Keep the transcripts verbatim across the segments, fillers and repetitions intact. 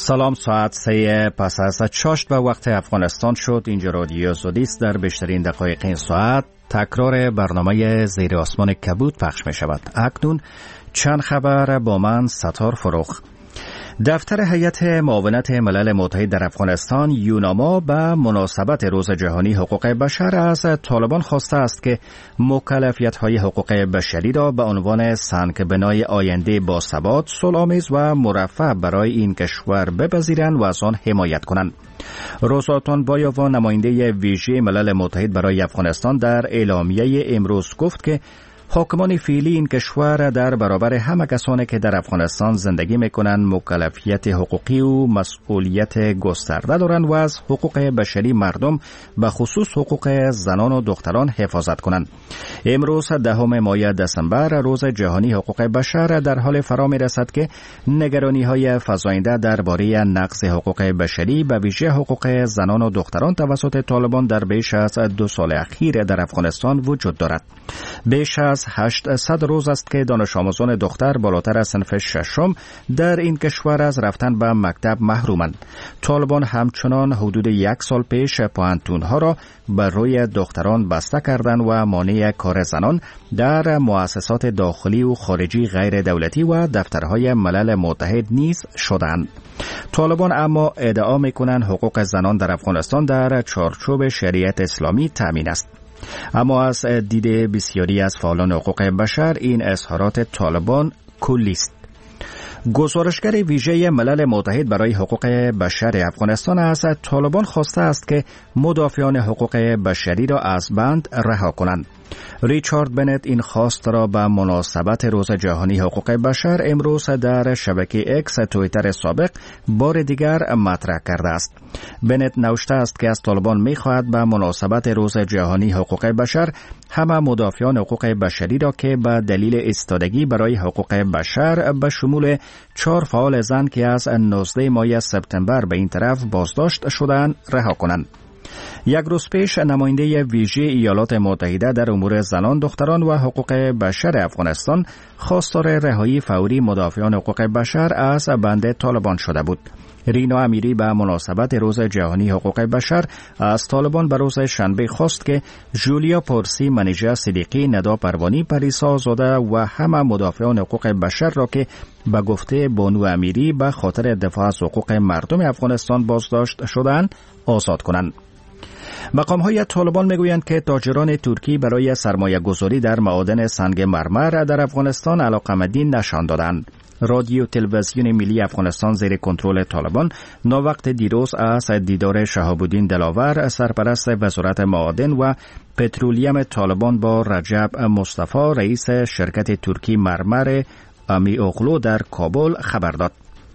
سلام، ساعت سه پس از چاشت به وقت افغانستان شد. اینجا رادیو زودیست. در بیشترین دقایق این ساعت تکرار برنامه زیر آسمان کبود پخش می شود. اکنون چند خبر با من ستار فروخ. دفتر هیئت معاونت ملل متحد در افغانستان یوناما به مناسبت روز جهانی حقوق بشر از طالبان خواسته است که مکلفیت‌های حقوق بشری را به عنوان سنگ بنای آینده با ثبات، صلح‌آمیز و مرفه برای این کشور بپذیرند و از آن حمایت کنند. روزاتون بایاوا، نماینده ویژه ملل متحد برای افغانستان، در اعلامیه امروز گفت که حاکمان فعلی این کشور در برابر همه کسانی که در افغانستان زندگی میکنند مکلفیت حقوقی و مسئولیت گسترده دارند و از حقوق بشری مردم به خصوص حقوق زنان و دختران حفاظت کنند. امروز دهم ماه دسامبر، روز جهانی حقوق بشر، در حال فرا میرسد که نگرانی های فزاینده درباره نقض حقوق بشری به ویژه حقوق زنان و دختران توسط طالبان در بیش از دو سال اخیر در افغانستان وجود دارد. بیش از هشتصد روز است که دانش آموزان دختر بالاتر از صنف ششم در این کشور از رفتن به مکتب محرومند. طالبان همچنان حدود یک سال پیش پوهنتون‌ها را بر روی دختران بسته کردند و مانع کار زنان در مؤسسات داخلی و خارجی غیر دولتی و دفترهای ملل متحد نیز شدند. طالبان اما ادعا می‌کنند حقوق زنان در افغانستان در چارچوب شریعت اسلامی تامین است. اما از دید بسیاری از فعالان حقوق بشر این اظهارات طالبان کلی است. گزارشگر ویژه ملل متحد برای حقوق بشر افغانستان از طالبان خواسته است که مدافعان حقوق بشری را از بند رها کنند. ریچارد بنت این خواست را به مناسبت روز جهانی حقوق بشر امروز در شبکه اکس توییتر سابق بار دیگر مطرح کرده است. بنت نوشته است که از طالبان می‌خواهد به مناسبت روز جهانی حقوق بشر همه مدافعان حقوق بشری را که به دلیل ایستادگی برای حقوق بشر به شمول چهار فعال زن که از نوزده ماه سپتامبر به این طرف بازداشت شدند رها کنند. یک روز پیش نماینده ویژه ایالات متحده در امور زنان، دختران و حقوق بشر افغانستان خواستار رهایی فوری مدافعان حقوق بشر از بند طالبان شده بود. رینا امیری به مناسبت روز جهانی حقوق بشر از طالبان به روز شنبه خواست که جولیا پورسی، منیژه صدیقی، ندا پروانی، پریسا زاده و همه مدافعان حقوق بشر را که به گفته بانو امیری به خاطر دفاع از حقوق مردم افغانستان بازداشت شدند آزاد کنند. مقام‌های طالبان میگویند که تاجران ترکی برای سرمایه گذاری در معادن سنگ مرمر در افغانستان علاقه‌مندی نشان دادند. رادیو تلویزیون ملی افغانستان زیر کنترل طالبان ناوقت دیروز از دیدار شهاب الدین دلاور، سرپرست وزارت معادن و پترولیم طالبان، با رجب مصطفی، رئیس شرکت ترکی مرمر امی اغلو در کابل خبر داد.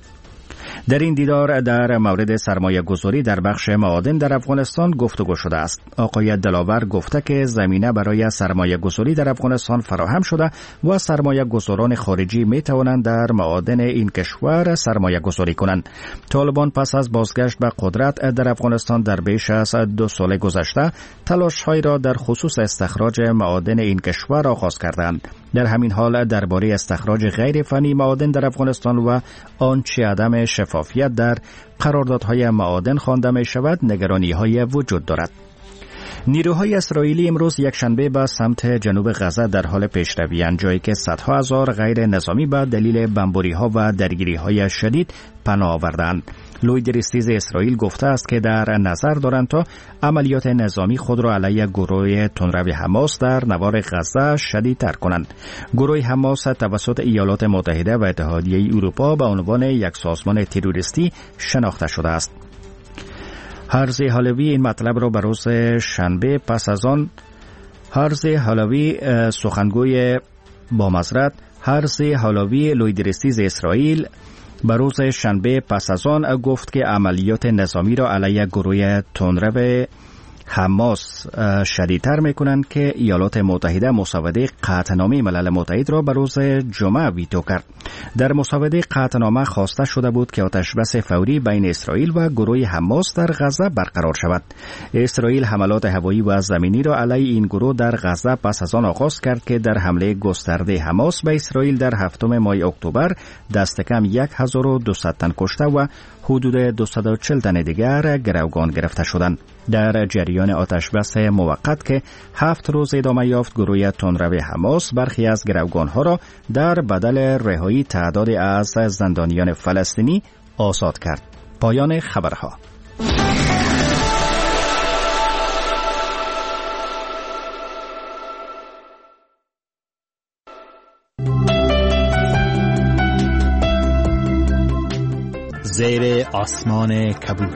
در این دیدار در مورد سرمایه گذاری در بخش معادن در افغانستان گفتگو شده است. آقای دلاور گفته که زمینه برای سرمایه گذاری در افغانستان فراهم شده و سرمایه گذاران خارجی می توانند در معادن این کشور سرمایه گذاری کنند. طالبان پس از بازگشت به قدرت در افغانستان در بیش از دو سال گذشته تلاش های را در خصوص استخراج معادن این کشور آغاز کردند. در همین حال درباره استخراج غیر فنی معادن در افغانستان و آنچه عدم شفافیت در قراردادهای معادن خوانده می شود نگرانی‌های وجود دارد. نیروهای اسرائیلی امروز یک شنبه به سمت جنوب غزه در حال پیشروی‌اند، جایی که صدها هزار غیر نظامی به دلیل بمباری‌ها و درگیری‌های شدید پناه آوردند. لوید ریستیز اسرائیل گفته است که در نظر دارند تا عملیات نظامی خود را علیه گروه تندرو حماس در نوار غزه شدیدتر کنند. گروه حماس توسط ایالات متحده و اتحادیه اروپا به عنوان یک سازمان تروریستی شناخته شده است. هرزی حلوی این مطلب را به روز شنبه پس از آن هرزی حلوی سخنگوی با معذرت هرزی حلوی لوید ریستیز اسرائیل به روز شنبه پس از آن گفت که عملیات نظامی را علیه گروه تندرو حماس شدیدتر میکنند که ایالات متحده مسوده قطعنامه ملل متحد را به روز جمعه ویتو کرد. در مسوده قطعنامه خواسته شده بود که آتشبس فوری بین اسرائیل و گروه حماس در غزه برقرار شود. اسرائیل حملات هوایی و زمینی را علیه این گروه در غزه پس از آن آغاز کرد که در حمله گسترده حماس به اسرائیل در هفتم ماه اکتبر دست کم هزار و دویست تن کشته و حدود دویست و چهل تن دیگر گروگان گرفته شدند. در جریان آتشبس موقت که هفت روز ادامه یافت، گروه تندرو حماس برخی از گروگانها را در بدل رهایی تعدادی از زندانیان فلسطینی آزاد کرد. پایان خبرها. زیر آسمان کبود.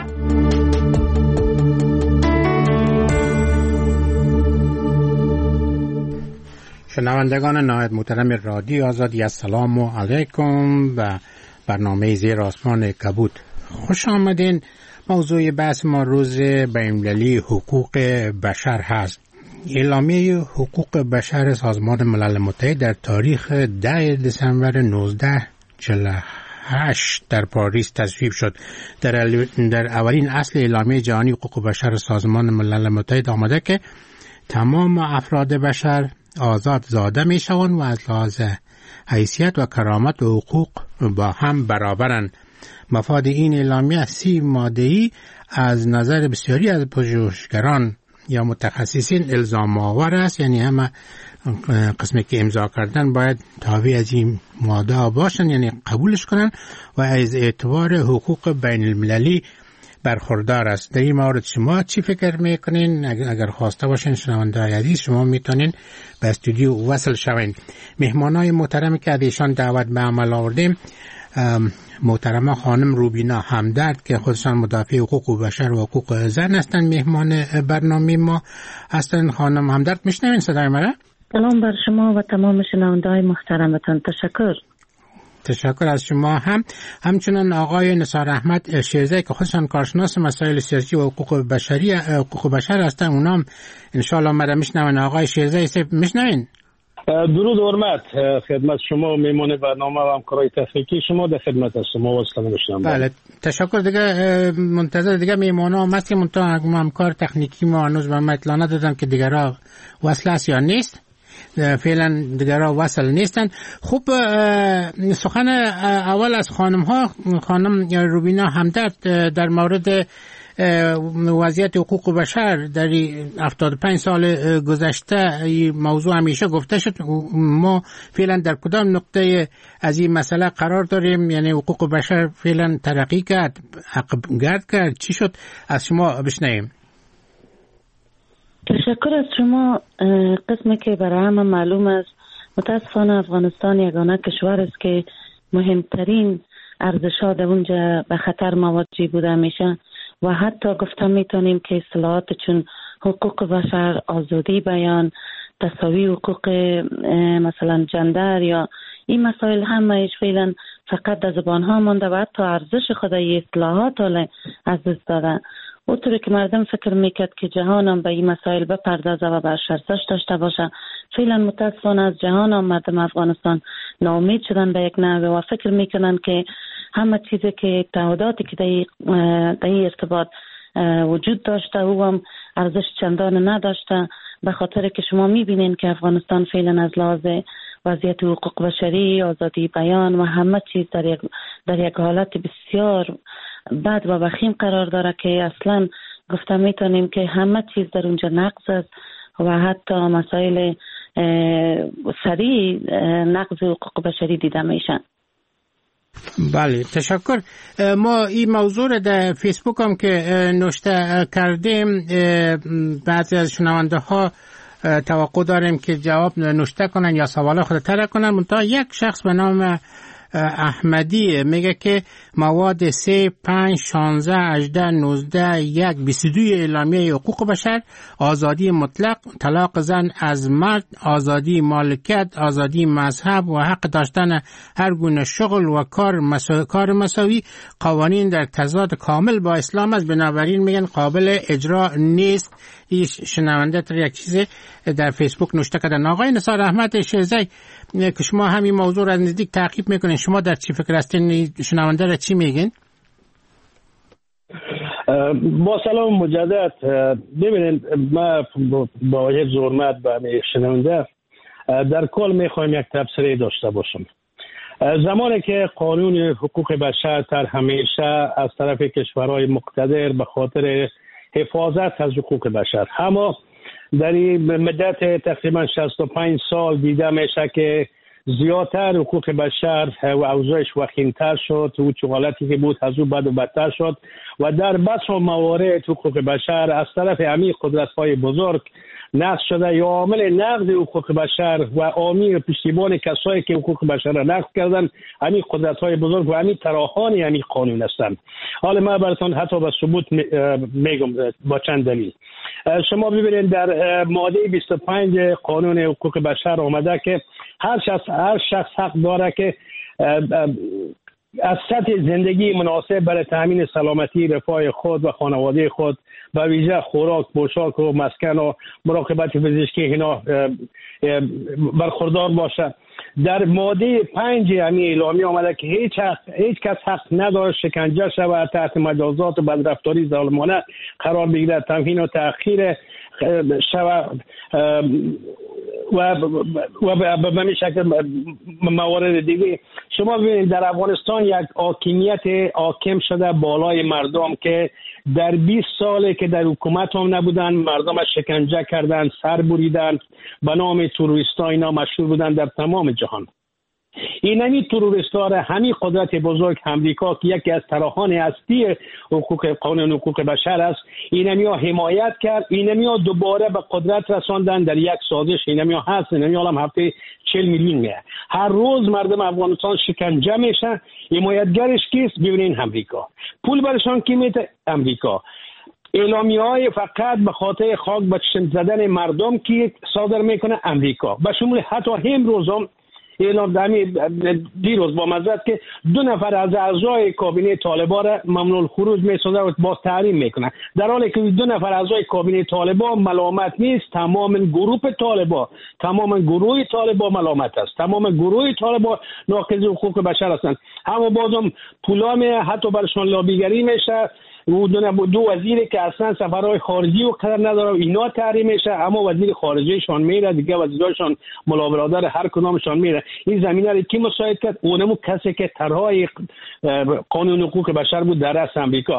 شنوندگان نهایت محترم رادیو آزادی، السلام علیکم و برنامه زیر آسمان کبود خوش آمدین. موضوع بحث ما روز بین‌المللی حقوق بشر هست. اعلامیه حقوق بشر سازمان ملل متحد در تاریخ ده دسامبر نوزده چهل و هشت در پاریس تصویب شد. در, در اولین اصل اعلامیه جهانی حقوق بشر سازمان ملل متحد آمده که تمام افراد بشر آزاد زاده می شوند و از لحاظ حیثیت و کرامت و حقوق با هم برابرند. مفاد این اعلامیه سی ماده‌ای از نظر بسیاری از پژوهشگران یا متخصصین الزام آور است، یعنی همه قسمی که امضا کردن باید تابع از این ماده باشن، یعنی قبولش کنن و از اعتبار حقوق بین المللی برخوردار است. در این مورد شما چی فکر میکنین؟ اگر خواسته باشین شنونده عزیز، شما میتونین به استودیو وصل شوین. مهمانای محترمی که از ایشان دعوت به عمل آوردیم، محترمه خانم روبینا همدرد که خودشان مدافع حقوق بشر و حقوق زن هستند، مهمان برنامه ما هستند. خانم همدرد میشنوین صدای مرا؟ سلام بر شما و تمام شنونده‌های محترمتان. تشکر. تشکر از شما هم. همچنان آقای نثار احمد شیرزایی که خودشان کارشناس مسائل سیاسی و حقوق بشری حقوق بشر هستند، اونام ان شاء الله مرا میشنون. آقای شیرزایی میشنوین؟ درود و حرمت خدمت شما و میمون برنامه و همکارای تحقیقی شما. در خدمت است شما وصل میشم. بله تشکر. دیگه منتظر دیگه میمونا هم هست که منتها همکار تکنیکی ما هنوز به ما اطلاع ندادن که دیگه را وصل است یا نیست. فعلا دیگر را وصل نیستن. خوب، سخن اول از خانم ها. خانم روبینا همدرد در مورد وضعیت حقوق بشر در هفتاد و پنج سال گذشته این موضوع همیشه گفته شد. ما فعلا در کدام نقطه از این مسئله قرار داریم؟ یعنی حقوق بشر فعلا ترقی کرد، عقب گرد کرد، چی شد؟ از شما بشنویم. تشکر از شما. قسمی که برای همه معلوم است، متاسفانه افغانستان یگانه کشور است که مهمترین ارزش‌ها در اونجا به خطر مواجه بوده میشه و حتی گفتم میتونیم که اصطلاحات چون حقوق بشر، آزادی بیان، تساوی حقوق مثلا جندر یا این مسائل همه فعلا فقط در زبان ها مانده و حتی ارزش خود این اصطلاحات از دست داده. اونطوری که مردم فکر میکرد که جهان هم به این مسائل بپردازه و به ارزش داشته باشه، فعلا متاسفانه از جهان هم مردم افغانستان ناامید شدن به یک نحوه و فکر میکنن که همه چیزی که تعهداتی که در این ارتباط وجود داشته او هم ارزش چندان نداشته، به خاطر که شما میبینین که افغانستان فعلا از لحاظ وضعیت حقوق بشری، آزادی بیان و همه چیز در یک در یک حالت بسیار بد و وخیم قرار داره که اصلا گفتم میتونیم که همه چیز در اونجا نقض است و حتی مسائل سریع نقض حقوق بشری دیده میشن. بله تشکر. ما این موضوع را در فیسبوک هم که نوشته کردیم، بعضی از شنونده ها توقع داریم که جواب نوشته کنن یا سوال خود طرح کنن. منتها یک شخص به نام احمدی میگه که مواد سه، پنج، شانزده، هجده، نوزده، یک، بیست و دو اعلامیه حقوق بشر، آزادی مطلق، طلاق زن از مرد، آزادی مالکیت، آزادی مذهب و حق داشتن هر گونه شغل و کار مسا... کار مساوی، قوانین در تضاد کامل با اسلام است، بنابراین میگن قابل اجرا نیست. این شنونده تر یک چیز در فیسبوک نوشته کردن. آقای نثار احمد شیرزی که شما همین موضوع را نزدیک تعقیب میکنین، شما در چی فکر هستین؟ شنونده را چی میگین؟ با سلام مجدد. ببینید ما با یک زورمت به شنونده در کل میخوایم یک تبصره داشته باشم. زمانی که قانون حقوق بشر در همیشه از طرف کشورهای مقتدر به خاطر حفاظت از حقوق بشر، اما در این مدت تقریبا شصت و پنج سال دیده میشه که زیادتر حقوق بشر و اوضاعش وخیمتر شد و چه حالتی که بود از او بد و بدتر شد و در بس و موارد حقوق بشر از طرف همین قدرت‌های بزرگ نقض شده یا عامل نقض حقوق بشر و عامل پشتیبان کسایی که حقوق بشر را نقض کردن همین قدرت‌های بزرگ و همین طراحان همین قانون هستند. حالا من براتون حتی به ثبوت میگم با چند دلیل. شما ببینید در ماده بیست و پنج قانون حقوق بشر آمده که هر شخص هر شخص حق داره که از سطح زندگی مناسب برای تامین سلامتی رفاه خود و خانواده خود به ویژه خوراک، پوشاک و مسکن و مراقبت پزشکی اینا برخوردار باشه. در ماده پنج همین اعلامیه آمده که هیچ هیچ کس حق نداره شکنجه شود، تحت مجازات و بدرفتاری ظالمانه قرار بگیرد، تمکین و تأخیر شود و و به همین شکل موارد دیگه. شما ببینید در افغانستان یک حاکمیت حاکم شده بالای مردم که در بیست ساله که در حکومت هم نبودن، مردم شکنجه کردن، سر بریدن، به نام تروریستا اینا مشهور بودن در تمام جهان. این همین تروریستا را همین قدرت بزرگ امریکا که یکی از طراحان اصلی حقوق قانون حقوق بشر است، این همین حمایت کرد، این همین دوباره به قدرت رساندن در یک سازش. این همین هست، این همین هم هفته چهل میلیون میه. هر روز مردم افغانستان شکنجه میشن. حمایتگرش کیست؟ ببینین امریکا. پول برشان کی میده؟ امریکا. اعلامیه های فقط به خاطر خاک به چشم زدن مردم کی صادر میکنه؟ امریکا. به شمول حتی امروز هم اعلام دمی دیروز با مزد که دو نفر از اعضای کابینه طالبان را ممنوع الخروج میسازه و باز تحریم میکنه، در حالی که دو نفر اعضای کابینه طالبان ملامت نیست. تمام گروه طالبان تمام گروه طالبان ملامت است. تمام گروه طالبان ناقض حقوق بشر هستند. اما بازم پولام حتی برشان لابیگری میشه. و دو, دو وزیری که اصلا سفرهای خارجی و قدر نداره اینا تحریم میشه، اما وزیر خارجیشان میره، دیگه وزیراشان ملا برادر هر کدامشان میره. این زمینه رو کی مساعد کرد؟ اونمو کسی که طرحهای قانون حقوق بشر بود در رأس امریکا.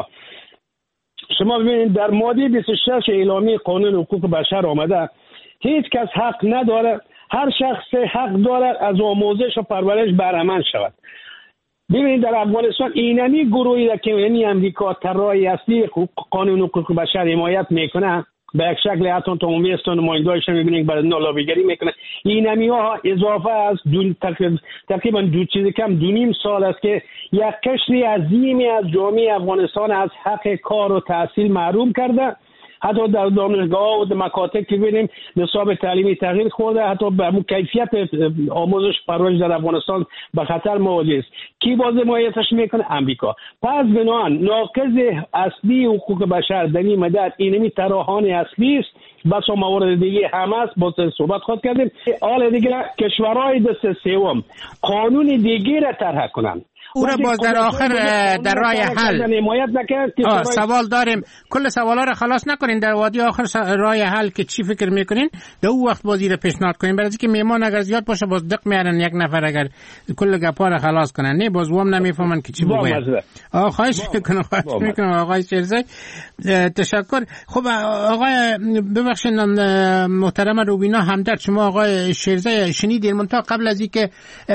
شما ببینید در ماده بیست و شش اعلامیه قانون حقوق بشر آمده هیچ کس حق نداره، هر شخص حق داره از آموزش و پرورش بهره‌مند شود. ببینید در افغانستان اینمی گروهی که یعنی امریکا طراحی اصلی قانون حقوق بشر حمایت میکنه، به یک شکل حتی عمومی است نماینده‌اش میبینید برای لابیگری میکنه. اینمی ها اضافه از تقریبا دو چیز کم دو نیم سال است که یک قشری عظیمی از جامعه افغانستان از حق کار و تحصیل محروم کرده. حتی در دانشگاه و در مکاتب که ببینیم نصاب تعلیمی تغییر خورده، حتی به کیفیت آموزش پرورش در افغانستان به خطر مواجه است. کی باز حمایتش میکنه؟ امریکا. پس بنابراین ناقض اصلی حقوق بشر در این مدت اینمی طراحان اصلی است. بس موارد دیگه هم است، باز صحبت خود کردیم. حال دیگه کشورهای دست سوم قانون دیگه را طرح کنند. او را باز در آخر در راه حل سوال داریم. کل سوالا را خلاص نکنین، در وادی آخر راه حل که چی فکر میکنین در او وقت بازی را پیشنهاد کنین، برای اینکه میهمان اگر زیاد باشه باز دق میارن یک نفر اگر کل گپا را خلاص کنن، نه باز وام نمیفهمن که چی بگوین. آقا خواهش میکنم خواهش میکنم آقای شیرزی، تشکر. خب آقای ببخشید محترم روبینا همدرد، شما آقای شیرزی شنیدین منتها قبل از اینکه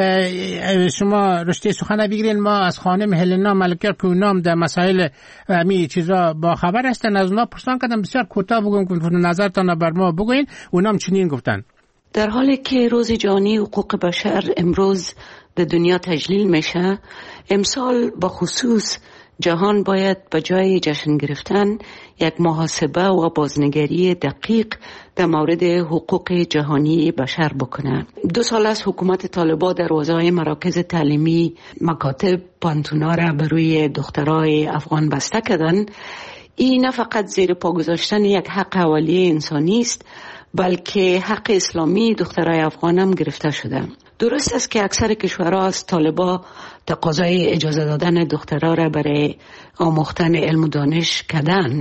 شما رشته سخن بگیرین ما از خانم هلنا ملکیار که اونام در مسائل می چیزا با خبر هستن از اونا پرسان کردم بسیار کوتاه بگم که نظرتان بر ما بگوین. اونام چنین گفتن. در حالی که روز جهانی حقوق بشر امروز در دنیا تجلیل میشه، امسال با خصوص جهان باید به جای جشن گرفتن یک محاسبه و بازنگری دقیق در مورد حقوق جهانی بشر بکنه. دو سال از حکومت طالبان دروازه‌های مراکز تعلیمی، مکاتب، پانتونا را بر روی دخترای افغان بسته کردن. این نه فقط زیر پا گذاشتن یک حق اولیه انسانی است، بلکه حق اسلامی دخترای افغان هم گرفته شده. درست است که اکثر کشورها از طالبان تقاضای اجازه دادن دخترها را برای آموختن علم و دانش کردن،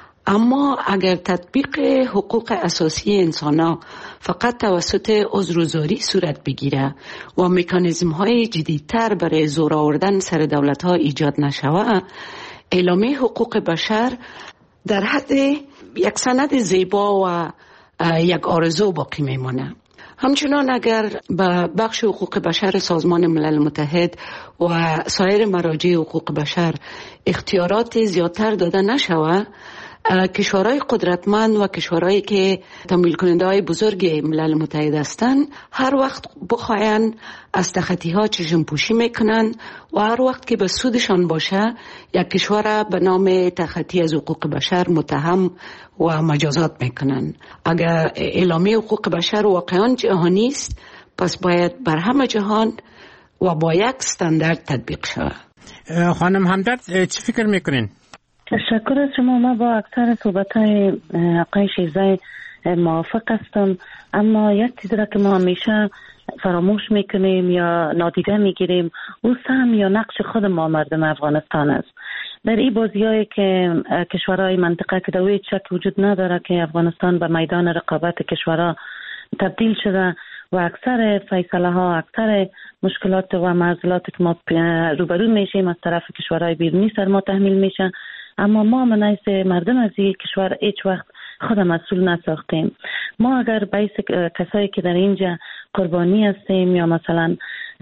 اما اگر تطبیق حقوق اساسی انسان‌ها فقط توسط عذرگزاری صورت بگیره و مکانیزم های جدیدتر برای زور آوردن سر دولت ها ایجاد نشود، اعلامیه حقوق بشر در حد یک سند زیبا و یک آرزو باقی میمانه. همچنان اگر به بخش حقوق بشر سازمان ملل متحد و سایر مراجع حقوق بشر اختیارات زیادتر داده نشود، کشورهای قدرتمند و کشورهایی که تمویل کننده های بزرگ ملل متحد هستند هر وقت بخواین از تخطی ها چشم پوشی میکنن و هر وقت که به سودشان باشه یک کشور به نام تخطی از حقوق بشر متهم و مجازات میکنن. اگر اعلامیه حقوق بشر واقعا جهانی است، پس باید بر همه جهان و با یک استاندارد تطبیق شود. خانم همدرد چی فکر میکنین؟ تشکر از شما. ما با اکثر صحبت‌های آقای شیرزای موافق هستم، اما یک چیزی را که ما همیشه فراموش میکنیم یا نادیده میگیریم او سهم یا نقش خود ما مردم افغانستان است. در این بازی‌هایی که کشورهای منطقه که دوی شک وجود نداره که افغانستان به میدان رقابت کشورها تبدیل شده و اکثر فیصله ها، اکثر مشکلات و معضلات که ما روبرو میشیم از طرف کشورهای بیرونی سر ما تحمیل میشه، اما ما منایس مردم از این کشور هیچ وقت خود مسئول نساختیم. ما اگر بیس کسایی که در اینجا قربانی هستیم یا مثلا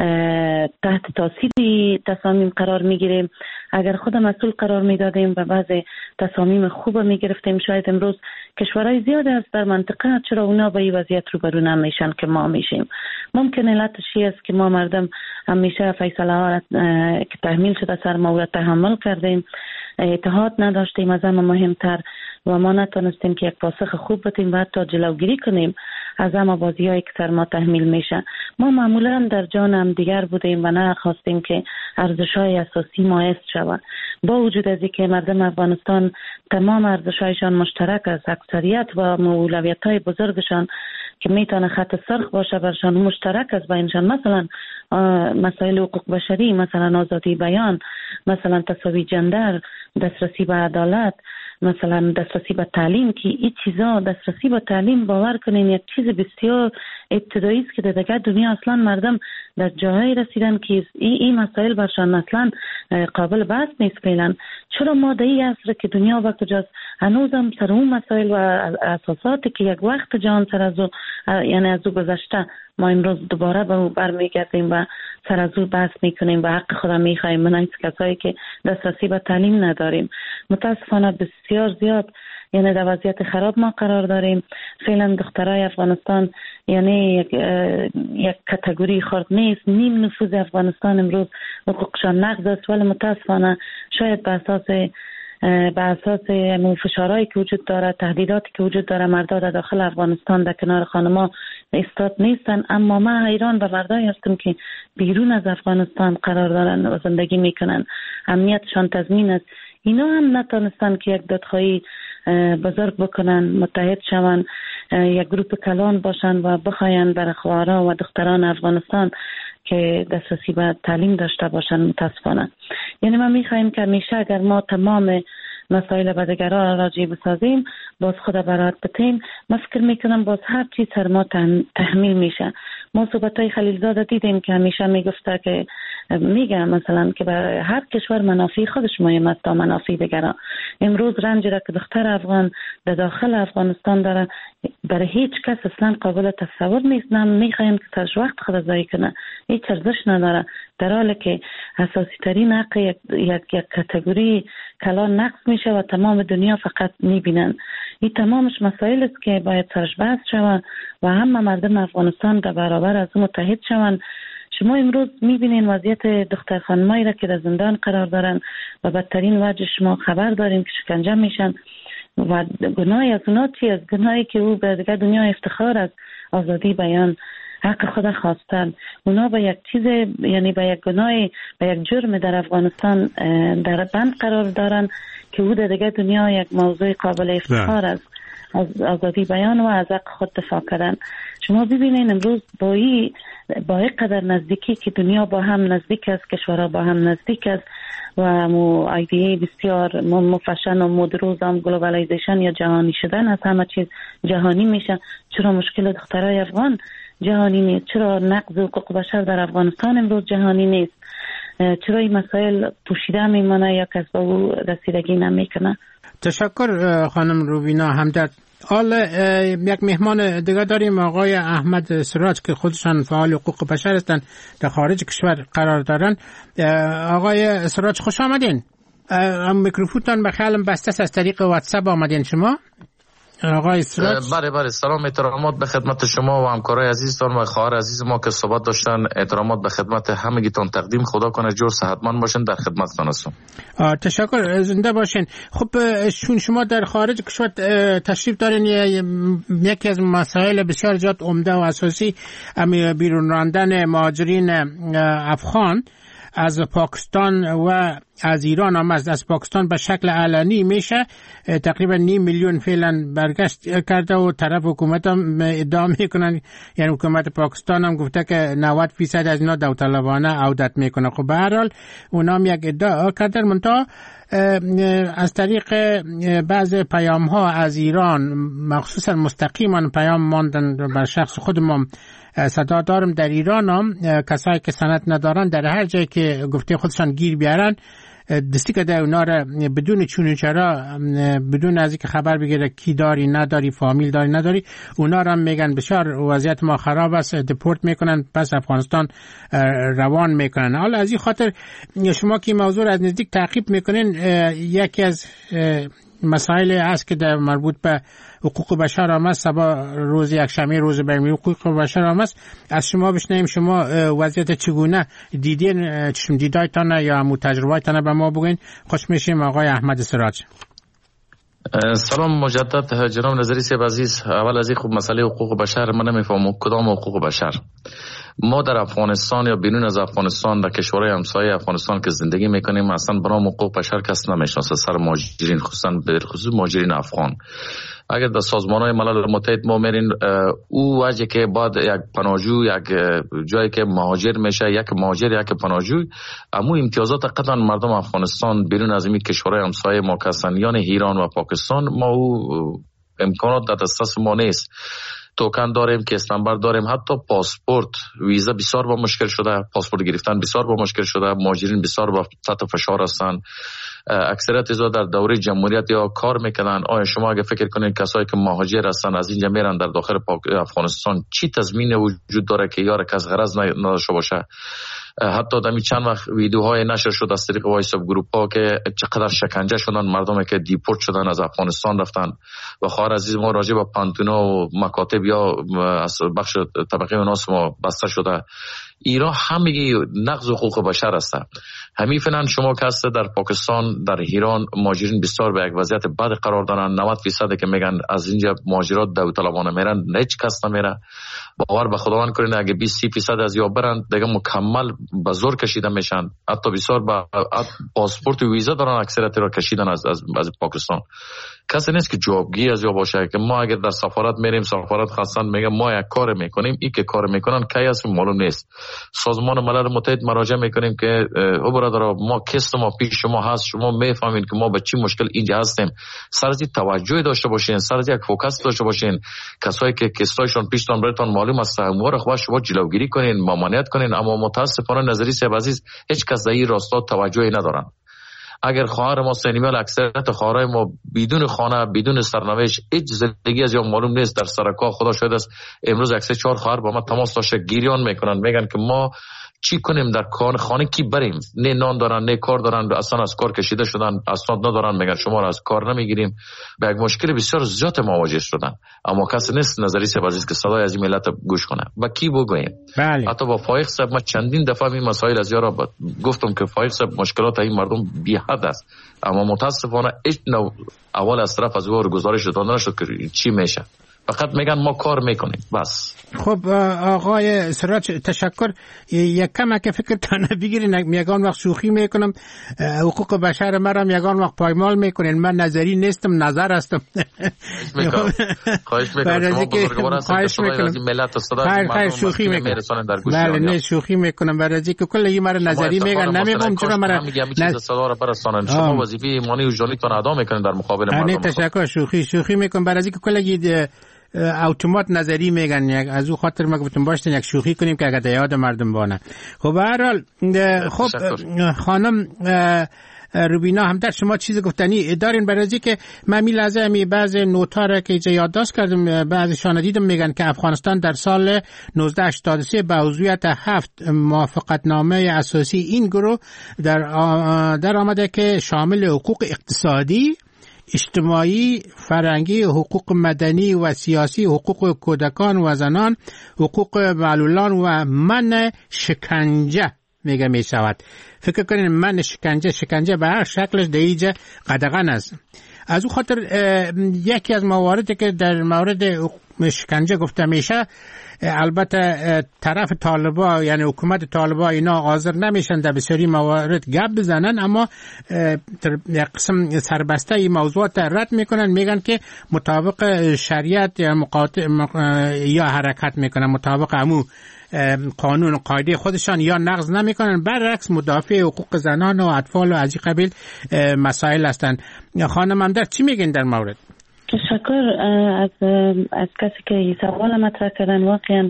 تحت تاثیر تصامیم قرار میگیریم، اگر خود مسئول قرار میدادیم و بعض تصامیم خوب میگرفتیم، شاید امروز کشورهای زیاد است در منطقه چرا اونا با این وضعیت روبرو نمیشن که ما میشیم. ممکن علتش است که ما مردم همیشه فیصله ها که تحمیل شده سر ما و تحمل کردیم، اتحاد نداشتیم، از همه مهمتر و ما نتونستیم که یک پاسخ خوب بدیم و حتی جلوگیری کنیم از همه بازی‌هایی که سر ما تحمیل میشه. ما معمولا در جان هم دیگر بودیم و نه خواستیم که ارزش‌های اساسی ما حفظ شود. با وجود از اینکه مردم افغانستان تمام ارزش‌هایشان مشترک است، اکثریت و اولویت‌های بزرگشان که میتونه خط سرخ باشه برشان مشترک است بینشان، مثلا مسائل حقوق بشری، مثلا آزادی بیان، مثلا تساوی جندر، دسترسی به عدالت، مثلا دسترسی به تعلیم، که این چیزا دسترسی به تعلیم باور کنین یک چیز بسیار ابتدایی است که در دیگه دنیا اصلا مردم در جاهای رسیدن که این این مسائل برشان اصلا قابل بحث نیست فعلا. چرا ما در این عصر که دنیا وقت جاست هنوزم سر اون مسائل و اساساتی که یک وقت جهان سر از او یعنی از او گذشته ما امروز دوباره به او برمیگردیم و سر از او بحث میکنیم و حق خودم میخوایم من این کسایی که دسترسی به تعلیم نداریم. متاسفانه بسیار زیاد یعنی در وضعیت خراب ما قرار داریم. فعلا دخترای افغانستان یعنی یک, یک کاتگوری خرد نیست. نیم نفوذ افغانستان امروز حقوقشان نقض است، ولی متاسفانه شاید به اساس به اساس فشارهایی که وجود داره، تهدیداتی که وجود داره، مردا در داخل افغانستان در کنار خانما ایستاد نیستن. اما ما حیران به مردایی هستم که بیرون از افغانستان قرار دارن و زندگی میکنن، امنیتشان تضمین است. اینا هم نتونستن که یک دادخواهی بزرگ بکنن، متحد شون، یک گروپ کلان باشن و بخواین بر خواهرها و دختران افغانستان که دسترسی به تعلیم داشته باشن. متاسفانه یعنی ما میخوایم که همیشه اگر ما تمام مسائل به دیگران راجع بسازیم، باز خود برات بتیم، من فکر میکنم باز هر چیز سر ما تحمیل میشه. ما صحبتای خلیلزاده دیدیم که همیشه میگفته که میگه مثلا که برای هر کشور منافع خودش مهم است تا منافع دیگران. امروز رنجی را که دختر افغان در داخل افغانستان داره برای هیچ کس اصلا قابل تصور نیست. نه میخوایم که سرش وقت خود ضایع کنه، هیچ ارزش نداره، در حالی که اساسی ترین حق یک یک, یک کاتگوری کلان نقض میشه و تمام دنیا فقط میبینن. این تمامش مسائل است که باید سرش بحث شود و همه مردم افغانستان در برابر از متحد شوند. شما امروز میبینین وضعیت دختر خانمایی را که در زندان قرار دارن و بدترین وجه شما خبر داریم که شکنجه میشن و گناهی از اونا چی است؟ گناهی که او به دیگه دنیا افتخار است، آزادی بیان، حق خود خواستن. اونا به یک چیز، یعنی به یک گناه، به یک جرم در افغانستان در بند قرار دارن که او در دیگه دنیا یک موضوع قابل افتخار است، از آزادی بیان و از حق خود دفاع کردن. شما ببینین امروز با این با این قدر نزدیکی که دنیا با هم نزدیک است، کشورها با هم نزدیک است و مو ایده بسیار مفشن و مدروز هم گلوبالیزیشن یا جهانی شدن از همه چیز جهانی میشه، چرا مشکل دخترای افغان جهانی نیست؟ چرا نقض حقوق بشر در افغانستان امروز جهانی نیست؟ چرا این مسائل پوشیده میمانه یا کس با او رسیدگی نمیکنه؟ تشکر خانم روبینا همدرد. حال یک مهمان دیگه داریم، آقای احمد سراج که خودشان فعال حقوق بشر هستند، در خارج کشور قرار دارن. آقای سراج خوش آمدین. میکروفونتان به خیالم بسته است، از طریق واتساپ آمدین شما. آقای سراج. بله بله، سلام، احترامات به خدمت شما و همکارای عزیزتان و خواهر عزیز ما که صحبت داشتن. احترامات به خدمت همگیتون تقدیم. خدا کنه جور صحتمند باشین. در خدمتتان هستم. تشکر، زنده باشین. خب چون شما در خارج کشور تشریف دارین، یکی از مسائل بسیار زیاد عمده و اساسی بیرون راندن مهاجرین افغان از پاکستان و از ایران هم از, از پاکستان به شکل علنی میشه. تقریبا نیم میلیون فعلا برگشت کرده و طرف حکومت هم ادعا میکنن، یعنی حکومت پاکستان هم گفته که نود فیصد از اینا داوطلبانه عودت میکنه. خب به هر حال اونا هم یک ادعا کردن، منتها از طریق بعض پیام ها از ایران مخصوصا مستقیما پیام ماندن بر شخص خودم. صدا دارم در ایران هم کسایی که سند ندارن در هر جایی که گفته خودشان گیر بیارن دستی که در اونا را بدون چون چرا، بدون از اینکه خبر بگیره کی داری نداری، فامیل داری نداری، اونا را میگن بسیار وضعیت ما خراب است، دپورت میکنن، پس افغانستان روان میکنن. حالا از این خاطر شما که موضوع از نزدیک تعقیب میکنین، یکی از مسائل هست که در مربوط به حقوق بشر هم است. سبا روز یکشنبه روز بین‌المللی حقوق بشر هم است. از شما بشنویم شما وضعیت چگونه دیدین، چشم دیدایتان یا همون تجربه‌تان به ما بگین. خوش میشیم آقای احمد سراج. سلام مجدد جناب نظری صاحب عزیز. اول از این خوب مسئله حقوق بشر من نمیفهمم کدام حقوق بشر. ما در افغانستان یا بیرون از افغانستان در کشورهای همسایه افغانستان که زندگی میکنیم اصلا برام حقوق بشر کس نمیشناسه، سر مهاجرین، خصوصا به خصوص مهاجرین افغان. اگر در سازمان‌های ملل متحد ما میرین، او وجه که بعد یک پناهجو، یک جایی که مهاجر میشه، یک مهاجر یک پناهجو، امو امتیازات قطعا مردم افغانستان بیرون از این کشورهای همسایه ما هستند، یعنی ایران و پاکستان، ما او امکانات در دسترس ما نیست. توکن داریم که استنبر داریم، حتی پاسپورت، ویزا بسیار با مشکل شده، پاسپورت گرفتن بسیار با مشکل شده، مهاجرین بسیار با تحت فشار هستند. اکثریت از در دوره جمهوریت یا کار میکنن. آیا شما اگه فکر کنید کسایی که مهاجر هستن از اینجا میرن در داخل افغانستان، چی تضمین وجود داره که یار کس غرض نداشته باشه؟ حتی دمی چند وقت ویدیوهای نشر شد از طریق وایساپ گروپ ها که چقدر شکنجه شدن مردمی که دیپورت شدن از افغانستان رفتن. و خواهر عزیز ما راجع به پانتونا و مکاتب یا از بخش طبقه اوناس ما بسته شده. ایران همگی نقض حقوق بشر است. همین فعلا شما که هست در پاکستان، در ایران، مهاجرین بسیار به یک وضعیت بد قرار دارن. نود فیصد که میگن از اینجا مهاجرات داوطلبانه میرن، هیچ کس نمیره. باور به خداوند کنید اگه بیست سی فیصد از یا برن دیگه مکمل به زور کشیده میشن. حتی بسیار با پاسپورت و ویزا دارن اکثریت را کشیدن از از, از پاکستان. کسی نیست که جوابگی از یا باشه که ما اگر در سفارت میریم، سفارت خواستن میگه ما یک کار میکنیم، این که کار میکنن کی است معلوم نیست. سازمان ملل متحد مراجعه میکنیم که او برادر ما کست ما پیش شما هست، شما میفهمین که ما به چی مشکل اینجا هستیم، سر از توجه داشته باشین، سر از یک فوکس داشته باشین. کسایی که کستایشون پیشتون براتون معلوم است امور خو شما جلوگیری کنین، ممانعت کنین. اما متاسفانه نظری صاحب عزیز هیچ کس در این راستا توجهی ندارن. اگر خواهر ما سنیمال اکثریت خواهرای ما بدون خانه، بدون سرنوشت، هیچ زندگی از یا معلوم نیست. در سرکا خدا شاید است امروز اکثر چهار خواهر با ما تماس داشته گریان میکنن، میگن که ما چی کنیم در کار خانه کی بریم؟ نه نان دارن نه کار دارن، اصلا از کار کشیده شدن، اسناد ندارن، میگن شما را از کار نمیگیریم. به یک مشکل بسیار زیاد مواجه شدن، اما کسی نیست نظری سه عزیز که صدای از این ملت گوش کنه. با کی بگویم؟ بله. حتی با فایق صاحب ما چندین دفعه این مسائل از یارا گفتم که فایق صاحب مشکلات این مردم بی حد است، اما متاسفانه هیچ نوع اول از طرف از او گزارش داده نشد که چی میشه. فقط میگن ما کار میکنیم بس. خب آقای سراج تشکر. یک کم که فکر تانه بگیرین، یگان وقت شوخی میکنم، حقوق بشر مرم یگان وقت پایمال میکنین. من نظری نیستم، نظر هستم. خواهش میکنم شما بزرگوار هستید که صدای از این ملت صدای مردم شوخی میرسانن در گوش بله نه شوخی میکنم، برای اینکه کل این مرا نظری میگن نمیگم چرا مرا میگم این چیز صدا رو برسانن. شما وظیفه ایمانی و جانیتون ادا میکنین در مقابل مردم. نه تشکر، شوخی شوخی میکنم، برای اینکه کل اتومات نظری میگن، یک از او خاطر ما گفتم باشین یک شوخی کنیم که اگر یاد مردم بانه. خب به هر حال خب خانم روبینا هم در شما چیز گفتنی دارین؟ برای اینکه من می لحظه می بعض نوتا را که یادداشت کردم، بعضیشان دیدم میگن که افغانستان در سال نوزده هشتاد و سه با عضویت هفت موافقتنامه اساسی این گروه در در آمده که شامل حقوق اقتصادی، اجتماعی، فرهنگی، حقوق مدنی و سیاسی، حقوق کودکان و زنان، حقوق معلولان و من شکنجه میگه می شود. فکر کنین من شکنجه شکنجه به هر شکلش در اینجا قدغن است. از او خاطر یکی از مواردی که در مورد شکنجه گفته میشه، البته طرف طالبا یعنی حکومت طالبا اینا حاضر نمیشن در بسیاری موارد گپ بزنن، اما یک قسم سربسته این موضوعات رد میکنن، میگن که مطابق شریعت یا مقاطع یا حرکت میکنن، مطابق امو قانون و قاعده خودشان یا نقض نمیکنن، برعکس مدافع حقوق زنان و اطفال و از این قبیل مسائل هستند. خانم همدر چی میگین در مورد؟ تشکر از از کسی که این سوال مطرح کردن. واقعا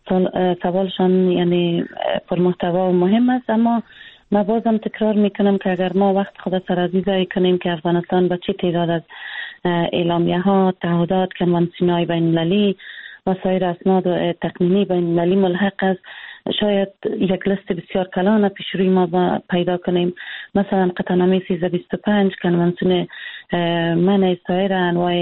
سوالشان یعنی پرمحتوا و مهم است، اما ما بازم تکرار میکنم که اگر ما وقت خود سرازی زایی کنیم که افغانستان با چه تعداد از اعلامیه ها، تعهدات، کنوانسیون های بین المللی و سایر اسناد و تقنینی بین المللی ملحق است، شاید یک لیست بسیار کلان پیش روی ما پیدا کنیم. مثلا قطعنامه سیزده بیست و پنج کنوانسیون منع سایر انواع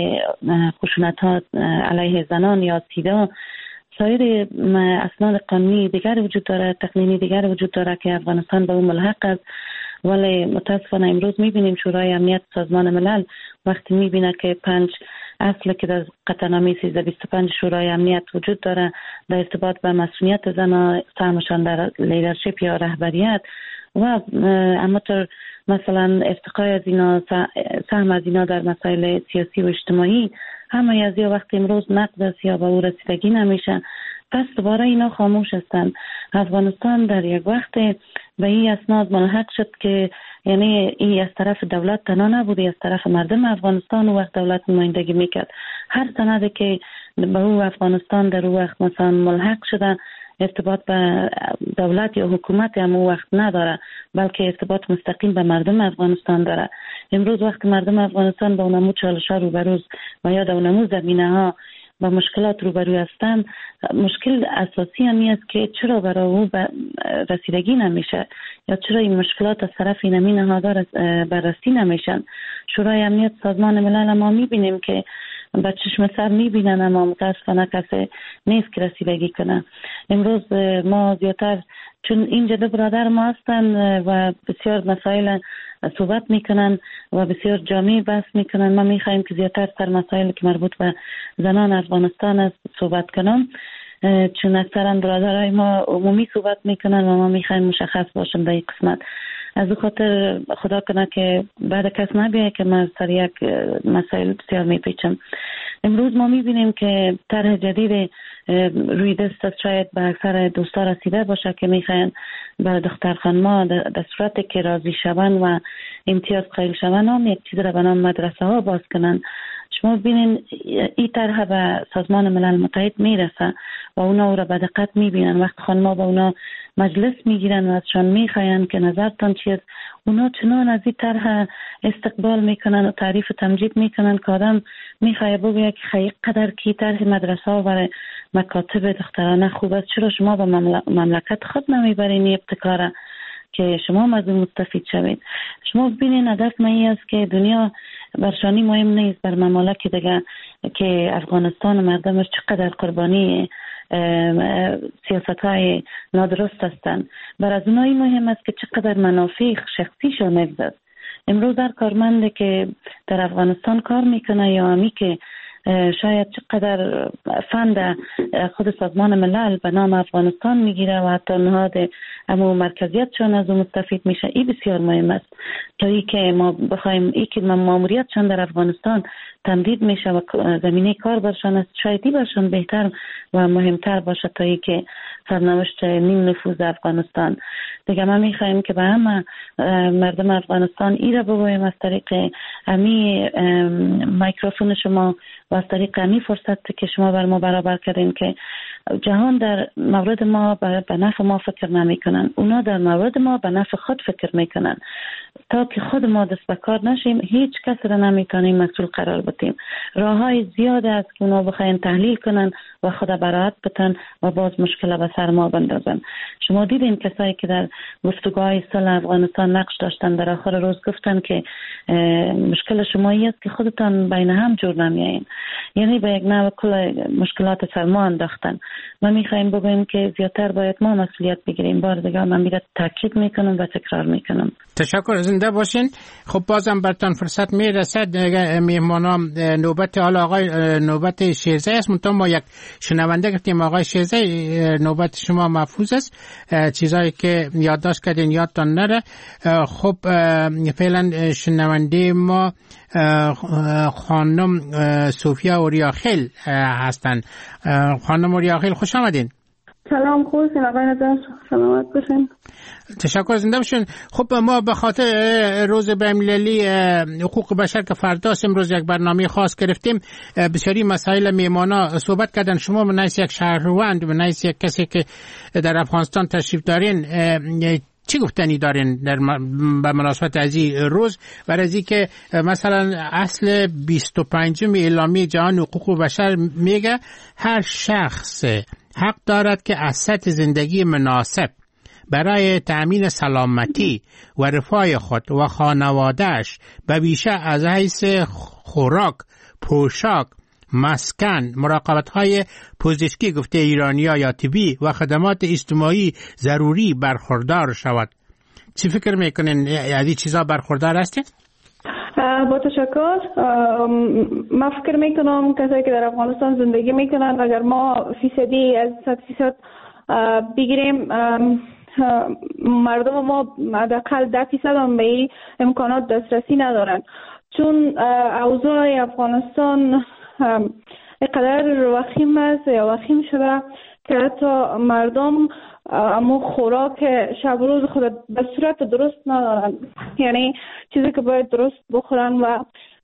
خشونت ها علیه زنان یا سیدا، سایر اسناد قانونی دیگر وجود داره، تقنینی دیگر وجود داره که افغانستان به اون ملحق است. ولی متاسفانه امروز میبینیم شورای امنیت سازمان ملل وقتی میبینه که پنج اصل که در قطعنامه سیزده بیست و پنج شورای امنیت وجود داره در ارتباط به مسئولیت زنان، سهمشان در لیدرشپ یا رهبریت و همانطور مثلا ارتقای از اینا، سهم از اینا در مسائل سیاسی و اجتماعی، همه از یا وقت امروز نقد است یا به او رسیدگی نمیشه، پس دوباره اینا خاموش هستند. افغانستان در یک وقت به این اسناد ملحق شد که یعنی این از طرف دولت تنها نبوده، از طرف مردم افغانستان و وقت دولت نمایندگی میکرد. هر سندی که به او افغانستان در او وقت مثلا ملحق شده ارتباط به دولت یا حکومت هم او وقت نداره، بلکه ارتباط مستقیم به مردم افغانستان داره. امروز وقت مردم افغانستان با اونمو چالش ها روبروز و یا در اونمو زمینه ها با مشکلات روبرو هستند، مشکل اساسی همی است که چرا برای او رسیدگی نمیشه یا چرا این مشکلات از طرف این امین نهادار بررسی نمیشن. شورای امنیت سازمان ملل ما میبینیم که با چشم سر میبینن، اما متاسفانه کسی نیست که رسیدگی کنه. امروز ما زیادتر چون اینجا دو برادر ما هستن و بسیار مسائل صحبت میکنن و بسیار جامع بحث میکنن، ما میخوایم که زیادتر سر مسائل که مربوط به زنان افغانستان است صحبت کنم، چون اکثرا برادرای ما عمومی صحبت میکنن و ما میخوایم مشخص باشم در این قسمت. از خاطر خدا کنه که بعد کس نبیه که من سر یک مسائل بسیار میپیچم. امروز ما میبینیم که طرح جدید روی دست است، شاید به اکثر دوستا رسیده باشه که میخواین به دختر خانما در صورت که راضی شون و امتیاز قائل شون هم یک چیز را به نام مدرسه ها باز کنن. شما ببینین این طرح به سازمان ملل متحد میرسه و اونا او را به دقت میبینن. وقت خانما با اونا مجلس میگیرن و ازشان میخواین که نظرتان چیست، اونا چنان از این طرح استقبال میکنن و تعریف و تمجید میکنن که آدم میخواه بگوید که خیلی قدر کی طرح مدرسه و برای مکاتب دخترانه خوب است، چرا شما به مملکت خود نمیبرین این ابتکاره که شما مزید مستفید شوید. شما ببینین هدف ما این است که دنیا برشانی مهم نیست بر ممالک دیگه که افغانستان و مردمش چقدر قربانی سیاست های نادرست هستند. بر از اونایی مهم است که چقدر منافع شخصیشون میگذارد. امروز در کارمنده که در افغانستان کار میکنه یا همی که شاید چقدر فند خود سازمان ملل به نام افغانستان میگیره و حتی نهاد امو مرکزیت چون از اون مستفید میشه، این بسیار مهم است تا ای که ما بخوایم ای که ماموریت چون در افغانستان تمدید میشه و زمینه کار برشان است، شاید ای برشان بهتر و مهمتر باشه تا ای که سرنوشت نیم نفوذ افغانستان. دیگه ما میخوایم که به همه مردم افغانستان ای را بگویم از طریق امی میکروفون شما و از طریق امی فرصت که شما بر ما برابر کردین که جهان در مورد ما به نفع ما فکر نمی کنن، اونا در مورد ما به نفع خود فکر میکنن. تا که خود ما دست به کار نشیم هیچ کس را نمیتونیم مسئول قرار بدیم. راه های زیاد است که اونا بخواین تحلیل کنن و خود براحت بتن و باز مشکل به سر ما بندازن. شما دیدین کسایی که در گفتگوهای صلح افغانستان نقش داشتن در آخر روز گفتن که مشکل شما است که خودتان بین هم جور نمیایین، یعنی به یک نوع کل مشکلات سر ما انداختن. ما میخوایم بگویم که زیادتر باید ما مسئولیت بگیریم. بار دیگه من میره تاکید میکنم و تکرار میکنم. تشکر، زنده باشین. خب بازم براتون فرصت میرسد میهمانام نوبت حالا آقای نوبت شیرزه است، منتها ما یک شنونده گفتیم آقای شیرزه نوبت شما محفوظ است، چیزایی که یادداشت کردین یادتان نره. خب فعلا شنونده ما خانم صوفیا اوریاخیل هستن. خانم اوریاخیل خوش آمدین. سلام، خوبین آقای نظر، سلامت باشین. تشکر، زنده باشین. خب ما به خاطر روز بین‌المللی حقوق بشر که فرداست امروز یک برنامه خاص گرفتیم. بسیاری مسائل میمانا صحبت کردن. شما به نحیث یک شهروند، به نحیث یک کسی که در افغانستان تشریف دارین، چی گفتنی دارین در به مناسبت از این روز و از این که مثلا اصل بیست و پنجم اعلامیه جهان حقوق بشر میگه هر شخص حق دارد که از سطح زندگی مناسب برای تأمین سلامتی و رفاه خود و خانوادهش به ویژه از حیث خوراک، پوشاک، مسکن، مراقبت‌های پزشکی گفته ایرانی‌ها یا طبی و خدمات اجتماعی ضروری برخوردار شود. چی فکر میکنین؟ از این چیزا برخوردار هستین؟ با تشکر. من فکر میکنم کسایی که در افغانستان زندگی میکنن اگر ما فیصدی از صد فیصد بگیریم، مردم ما حداقل ده فیصد هم به این امکانات دسترسی ندارن، چون اوضاع افغانستان اینقدر وخیم است یا وخیم شده که حتی مردم اما خوراک شب روز خود به صورت درست ندارن، یعنی چیزی که باید درست بخورن. و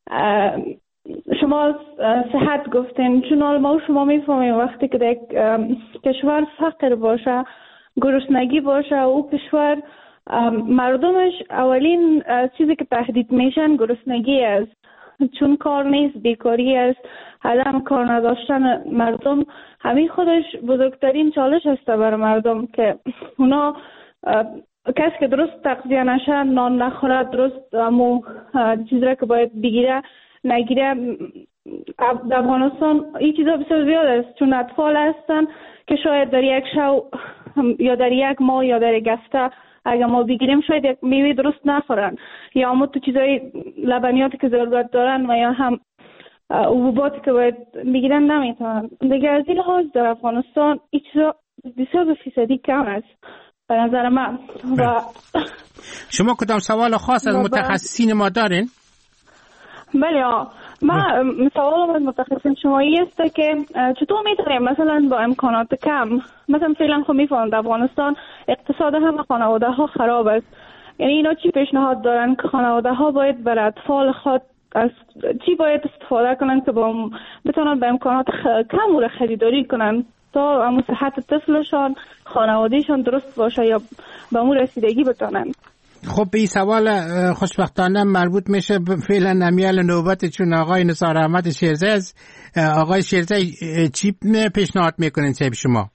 شما صحت گفتین، چون ما شما میفهمیم وقتی که یک کشور فقر باشه، گرسنگی باشه، او کشور مردمش اولین چیزی که تهدید میشن گرسنگی است، چون کار نیست، بیکاری است، عدم کار نداشتن مردم همین خودش بزرگترین چالش است برای مردم که اونا کسی که درست تغذیه نشه، نان نخوره، درست امو چیزی را که باید بگیره نگیره. در افغانستان این چیزا بسیار زیاد است، چون اطفال هستن که شاید در یک شو یا در یک ماه یا در یک هفته اگر ما بگیریم شاید یک میوه درست نخورن، یا همون تو چیزای لبنیاتی که ضرورت دارن و یا هم حبوباتی که باید بگیرن نمیتونن. دیگه از این لحاظ در افغانستان این چیزا بسیار فیصدی کم است به نظر من. و شما کدام سوال خاص از متخصصین ما دارین؟ بله، من سوالم از متخصصین شما است که چطور میتونیم مثلا با امکانات کم، مثلا فعلا خب میفهمم در افغانستان اقتصاد همه خانواده ها خراب است، یعنی اینا چی پیشنهاد دارن که خانواده ها باید برای اطفال خود از چی باید استفاده کنن که با بتونن به امکانات خ... کم را خریداری کنن تا همون صحت طفلشان خانوادهشان درست باشه یا به امور رسیدگی بتونن. خب این سوال خوشبختانه مربوط میشه فعلا نمیال نوبت، چون آقای نثار احمد شیرزی از آقای شیرزی چی پیشنهاد میکنین صاحب شما؟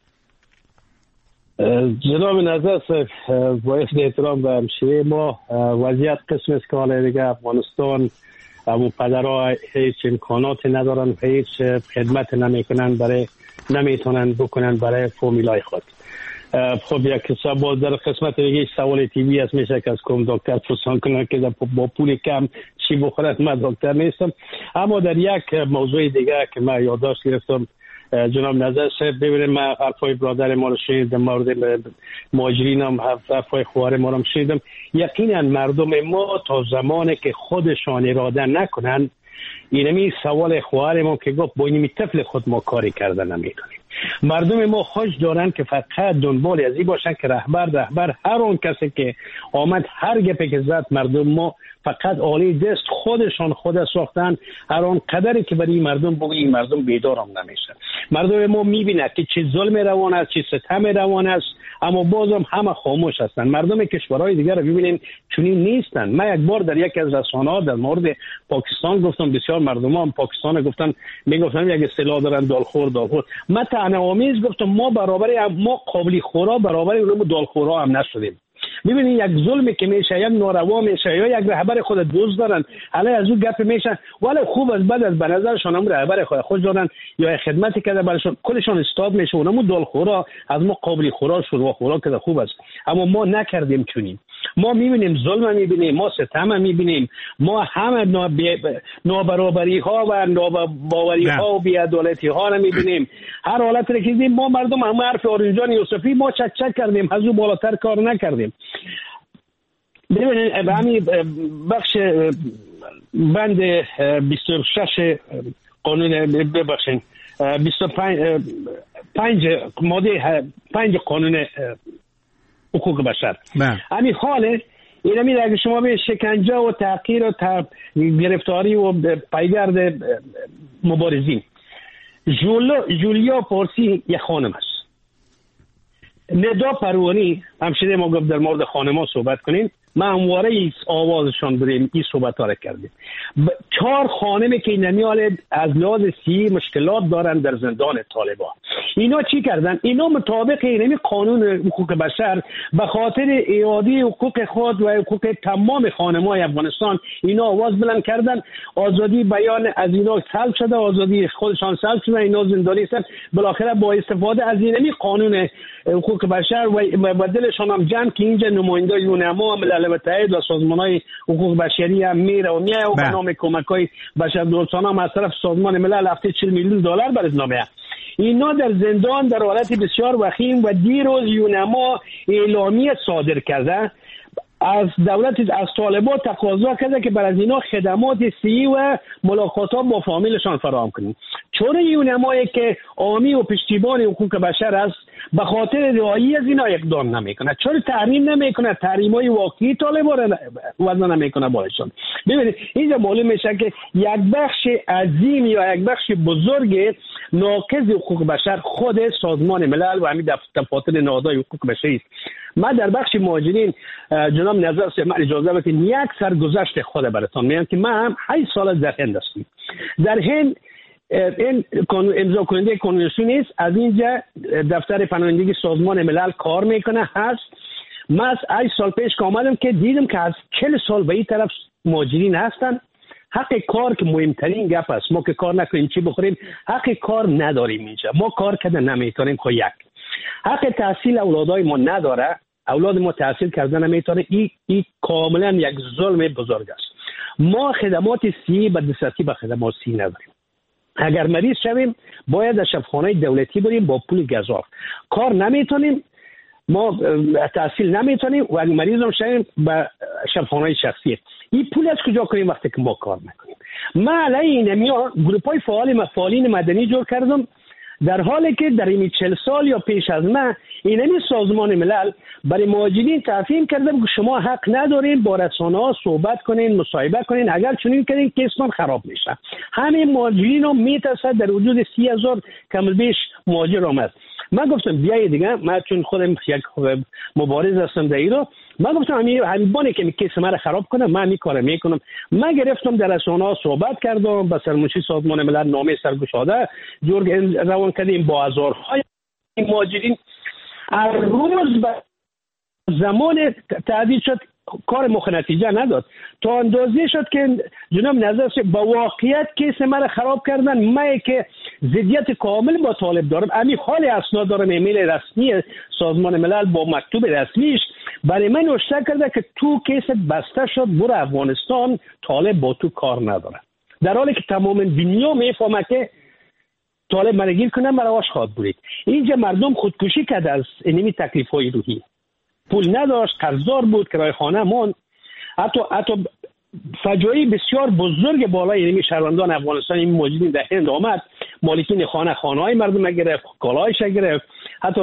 جناب نظر باید احترام به همشیره ما وضعیت قسم است که حالا دیگه افغانستان ابو پدرها هیچ امکاناتی ندارن، هیچ خدمت نمیکنن، برای نمیتونن بکنن برای فامیلای خود. خب یک سوال در قسمت دیگه سوال تیوی است، میشه که از کم دکتر پرسان کنن که با پول کم چی بخورد. من دکتر نیستم، اما در یک موضوع دیگه که من یادداشت گرفتم جناب نظر صاحب، ببینید من حرفای برادر ما رو شنیدم، مورد مهاجرین هم حرفای خواهر ما رو شنیدم. یقینا مردم ما تا زمانی که خودشان اراده نکنن، اینمی سوال خواهر ما که گفت با اینمی طفل خود ما کاری کرده نمیکنیم. مردم ما خوش دارن که فقط دنبال از این باشن که رهبر رهبر هر اون کسی که آمد هر گپی که زد، مردم ما فقط عالی دست خودشان خود ساختن. هر اون قدری که برای مردم بگی این مردم بیدار هم نمیشه. مردم ما میبینه که چه ظلم روان است، چه ستم روان است، اما بازم همه خاموش هستن. مردم کشورهای دیگر رو ببینیم چنین نیستن. من یک بار در یک از رسانه‌ها در مورد پاکستان گفتم، بسیار مردم هم پاکستان گفتن میگفتن یک اصطلاح دارن دالخور دالخور. من تنامیز گفتم ما برابر ما قابلی خورا برابر اونم دالخورا هم نشدیم. میبینید یک ظلمی که میشه، یک ناروا میشه، یا یک رهبر خود دوست دارن علی از اون گپ میشن، ولی خوب از بعد از به نظرشان هم رهبر خود خود دارن یا خدمتی کرده براشون کلشون استاد میشه، اونم دالخورا از ما قابلی خورا شد و خورا که خوب است. اما ما نکردیم چنین. ما میبینیم ظلم میبینیم، ما ستم میبینیم، ما همه نابرابری ها و ناباوری ها و بی‌عدالتی ها رو میبینیم. هر حالت رو که دیدیم ما مردم هم حرف آرنجان یوسفی ما چک چک کردیم، از اون بالاتر کار نکردیم. ببینید همین بخش بند بیست و شش قانون ببخشید بیست و پنج ماده پنج قانون حقوق بشر همین حاله این همین اگه شما به شکنجه و تحقیر و گرفتاری و پیگرد مبارزین، جولیا پارسی یک خانم است، ندا پروانی همشده ما گفت در مورد خانما صحبت کنین، ما همواره آوازشان بریم این صحبت ها را کردیم. چهار خانمی که نمیاله از لحاظ سی مشکلات دارن در زندان طالبان. اینا چی کردن؟ اینا مطابق اینمی قانون حقوق بشر به خاطر اعاده حقوق خود و حقوق تمام خانمای افغانستان اینا آواز بلند کردن. آزادی بیان از اینا سلب شده، آزادی خودشان سلب شده، اینا زندانی هستن. بالاخره با استفاده از اینمی قانون حقوق بشر و دلشان هم جمع که اینجا نماینده یونما ملل متحد و سازمان‌های حقوق بشری هم میره و میای و به نام کمک‌های بشردوستانه هم از طرف سازمان ملل هفته چهل میلیون دلار برای نامه. اینا در زندان در حالت بسیار وخیم و دیروز یونما اعلامیه صادر کرده از دولت از طالبان تقاضا کرده که برای اینا خدمات صحی و ملاقاتات با فامیلشان فراهم کنیم. چون یونمایی که عامی و پشتیبان حقوق بشر است به خاطر رعایت از اینا اقدام نمیکنه، چون تحریم نمیکنه، تحریم‌های واقعی طالبان وضع نمیکنه باهاشون. ببینید اینجا معلوم میشه که یک بخش عظیم یا یک بخش بزرگ ناقض حقوق بشر خود سازمان ملل و همین دفاتر نهادهای حقوق بشری است. من در بخش مهاجرین جناب نظر سے من اجازه بدید یک سرگذشت خود براتون میگم که من هم هشت سال در هند هستم. در هند این امضا کننده کنوانسیون است، از اینجا دفتر پناهندگی سازمان ملل کار میکنه هست. من از هشت سال پیش که آمدم که دیدم که از چهل سال به این طرف مهاجرین هستن. حق کار که مهمترین گپ است، ما که کار نکنیم چی بخوریم، حق کار نداریم اینجا، ما کار کرده نمیتونیم. خب یک حق تحصیل اولادای ما نداره، اولاد ما تحصیل کردن نمیتونه، این ای کاملا یک ظلم بزرگ است. ما خدمات سی به دسترسی به خدمات سی نداریم. اگر مریض شویم باید از شفاخانه دولتی بریم با پول گزاف، کار نمیتونیم، ما تحصیل نمیتونیم و اگر مریض هم شویم به شفاخانه شخصی. این پول از کجا کنیم وقتی که ما کار نکنیم؟ ما علیه اینمیا گروپای فعال فعالین مدنی جور کردم در حالی که در این چهل سال یا پیش از من اینمی سازمان ملل برای مهاجرین تفهیم کرده که شما حق ندارین با رسانه‌ها صحبت کنین، مصاحبه کنین، اگر چنین کردین کیسمان خراب میشه. همین مهاجرین هم میترسد. در حدود سی هزار کم بیش مهاجر آمد. من گفتم بیایی دیگه، من چون خودم یک مبارز هستم در ایران، من گفتم همین همین بانی که کیس من خراب کنم من این کارو میکنم. من گرفتم در رسانه‌ها صحبت کردم، با سرمنشی سازمان ملل نامه سرگشاده جور روان کردیم با هزارهای مهاجرین. هر روز به زمان تعدیل شد کار مخ نتیجه نداد، تا اندازه شد که جناب نظر با واقعیت کیس مرا خراب کردن. من که ضدیت کامل با طالب دارم، همین حال اسناد دارم، ایمیل رسمی سازمان ملل با مکتوب رسمیش برای من نوشته کرده که تو کیس بسته شد، برو افغانستان، طالب با تو کار نداره، در حالی که تمام دنیا میفهمه که طالب مرا گیر کنه مرا خواهد برید. اینجا مردم خودکشی کرده از اینمی تکلیف های روحی، پول نداشت، قرضدار بود، کرایه خانه مون. حتی حتی فجایع بسیار بزرگ بالای اینمی شهروندان افغانستان این موجودین در هند آمد، مالکین خانه خانه های مردم گرفت، کالایش گرفت، حتی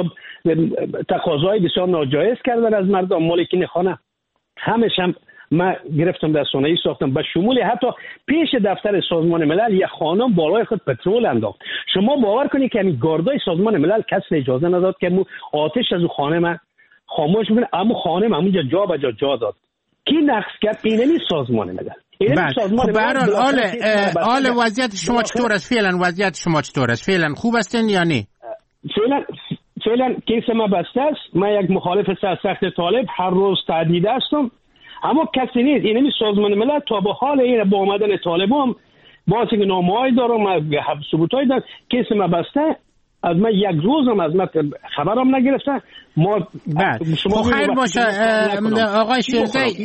تقاضای بسیار ناجایز کردن از مردم مالکین خانه. همش هم من گرفتم در رسانه‌ای ساختم، به شمول حتی پیش دفتر سازمان ملل یک خانم بالای خود پترول انداخت. شما باور کنید که همین گاردای سازمان ملل کسی اجازه نداد که مو آتش از خانه من خاموش بکنه، اما خانه من اونجا جا به جا جا داد. کی نقص کرد؟ اینمی سازمان ملل. بله. خب برحال آل آل وضعیت شما چطور است فعلا؟ وضعیت شما چطور است فعلا؟ خوب هستین یا نه؟ فعلا فعلا کیس ما بسته است. من یک مخالف سخت طالب هر روز تعدید هستم، اما کسی نیست. اینمی سازمان ملل تا به حال این با آمدن طالبان باعث که نامه‌ای دارم، ثبوتایی دارم، کیس ما بسته. از من یک روزم از من خبرم نگرفتن. ما شما خیر باشه آقای شیرزی،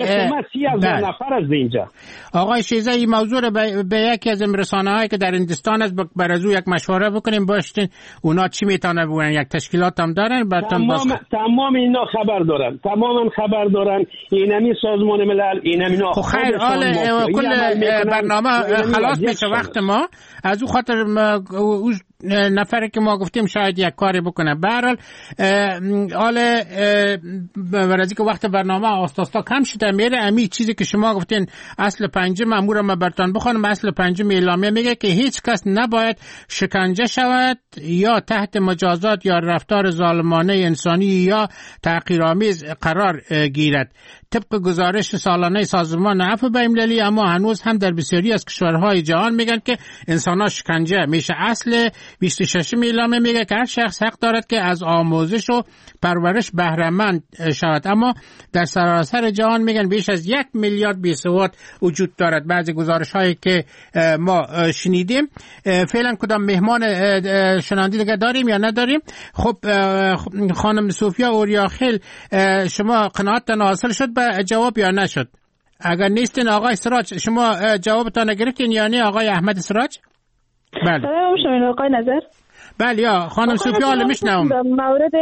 نفر از اینجا آقای شیرزی این موضوع رو به یکی از رسانه‌هایی که در هندوستان است بر از او یک مشوره بکنیم باشین اونا چی میتونه بگن. یک تشکیلات هم دارن براتون باز تمام تمام اینا خبر دارن، تماما خبر دارن. اینمی سازمان ملل، اینمی اینا. خب خیر حال کل برنامه خلاص میشه وقت ما. از او خاطر او نفری که ما گفتیم شاید یک کاری بکنه. به هر حال حال برای که وقت برنامه آستاستا کم شده میره، امی چیزی که شما گفتین اصل پنجم امور ما براتون بخونم. اصل پنجم اعلامیه میگه که هیچ کس نباید شکنجه شود یا تحت مجازات یا رفتار ظالمانه انسانی یا تحقیرآمیز قرار گیرد. طبق گزارش سالانه سازمان عفو بین‌المللی اما هنوز هم در بسیاری از کشورهای جهان میگن که انسان‌ها شکنجه میشه. اصل بیست و شش اعلامیه میگه که هر شخص حق دارد که از آموزش و پرورش بهره مند شود، اما در سراسر جهان میگن بیش از یک میلیارد بیسواد وجود دارد. بعضی گزارش‌هایی که ما شنیدیم. فعلا کدام مهمان شنونده دیگه داریم یا نداریم؟ خب خانم صوفیا اوریاخیل، شما قناعتتان حاصل شد به جواب یا نشد؟ اگر نیستین آقای سراج شما جوابتان گرفتین یا نه آقای احمد سراج؟ بله. سلام شما آقای نظر. بله یا خانم صوفیا حالا میشنوم. در مورد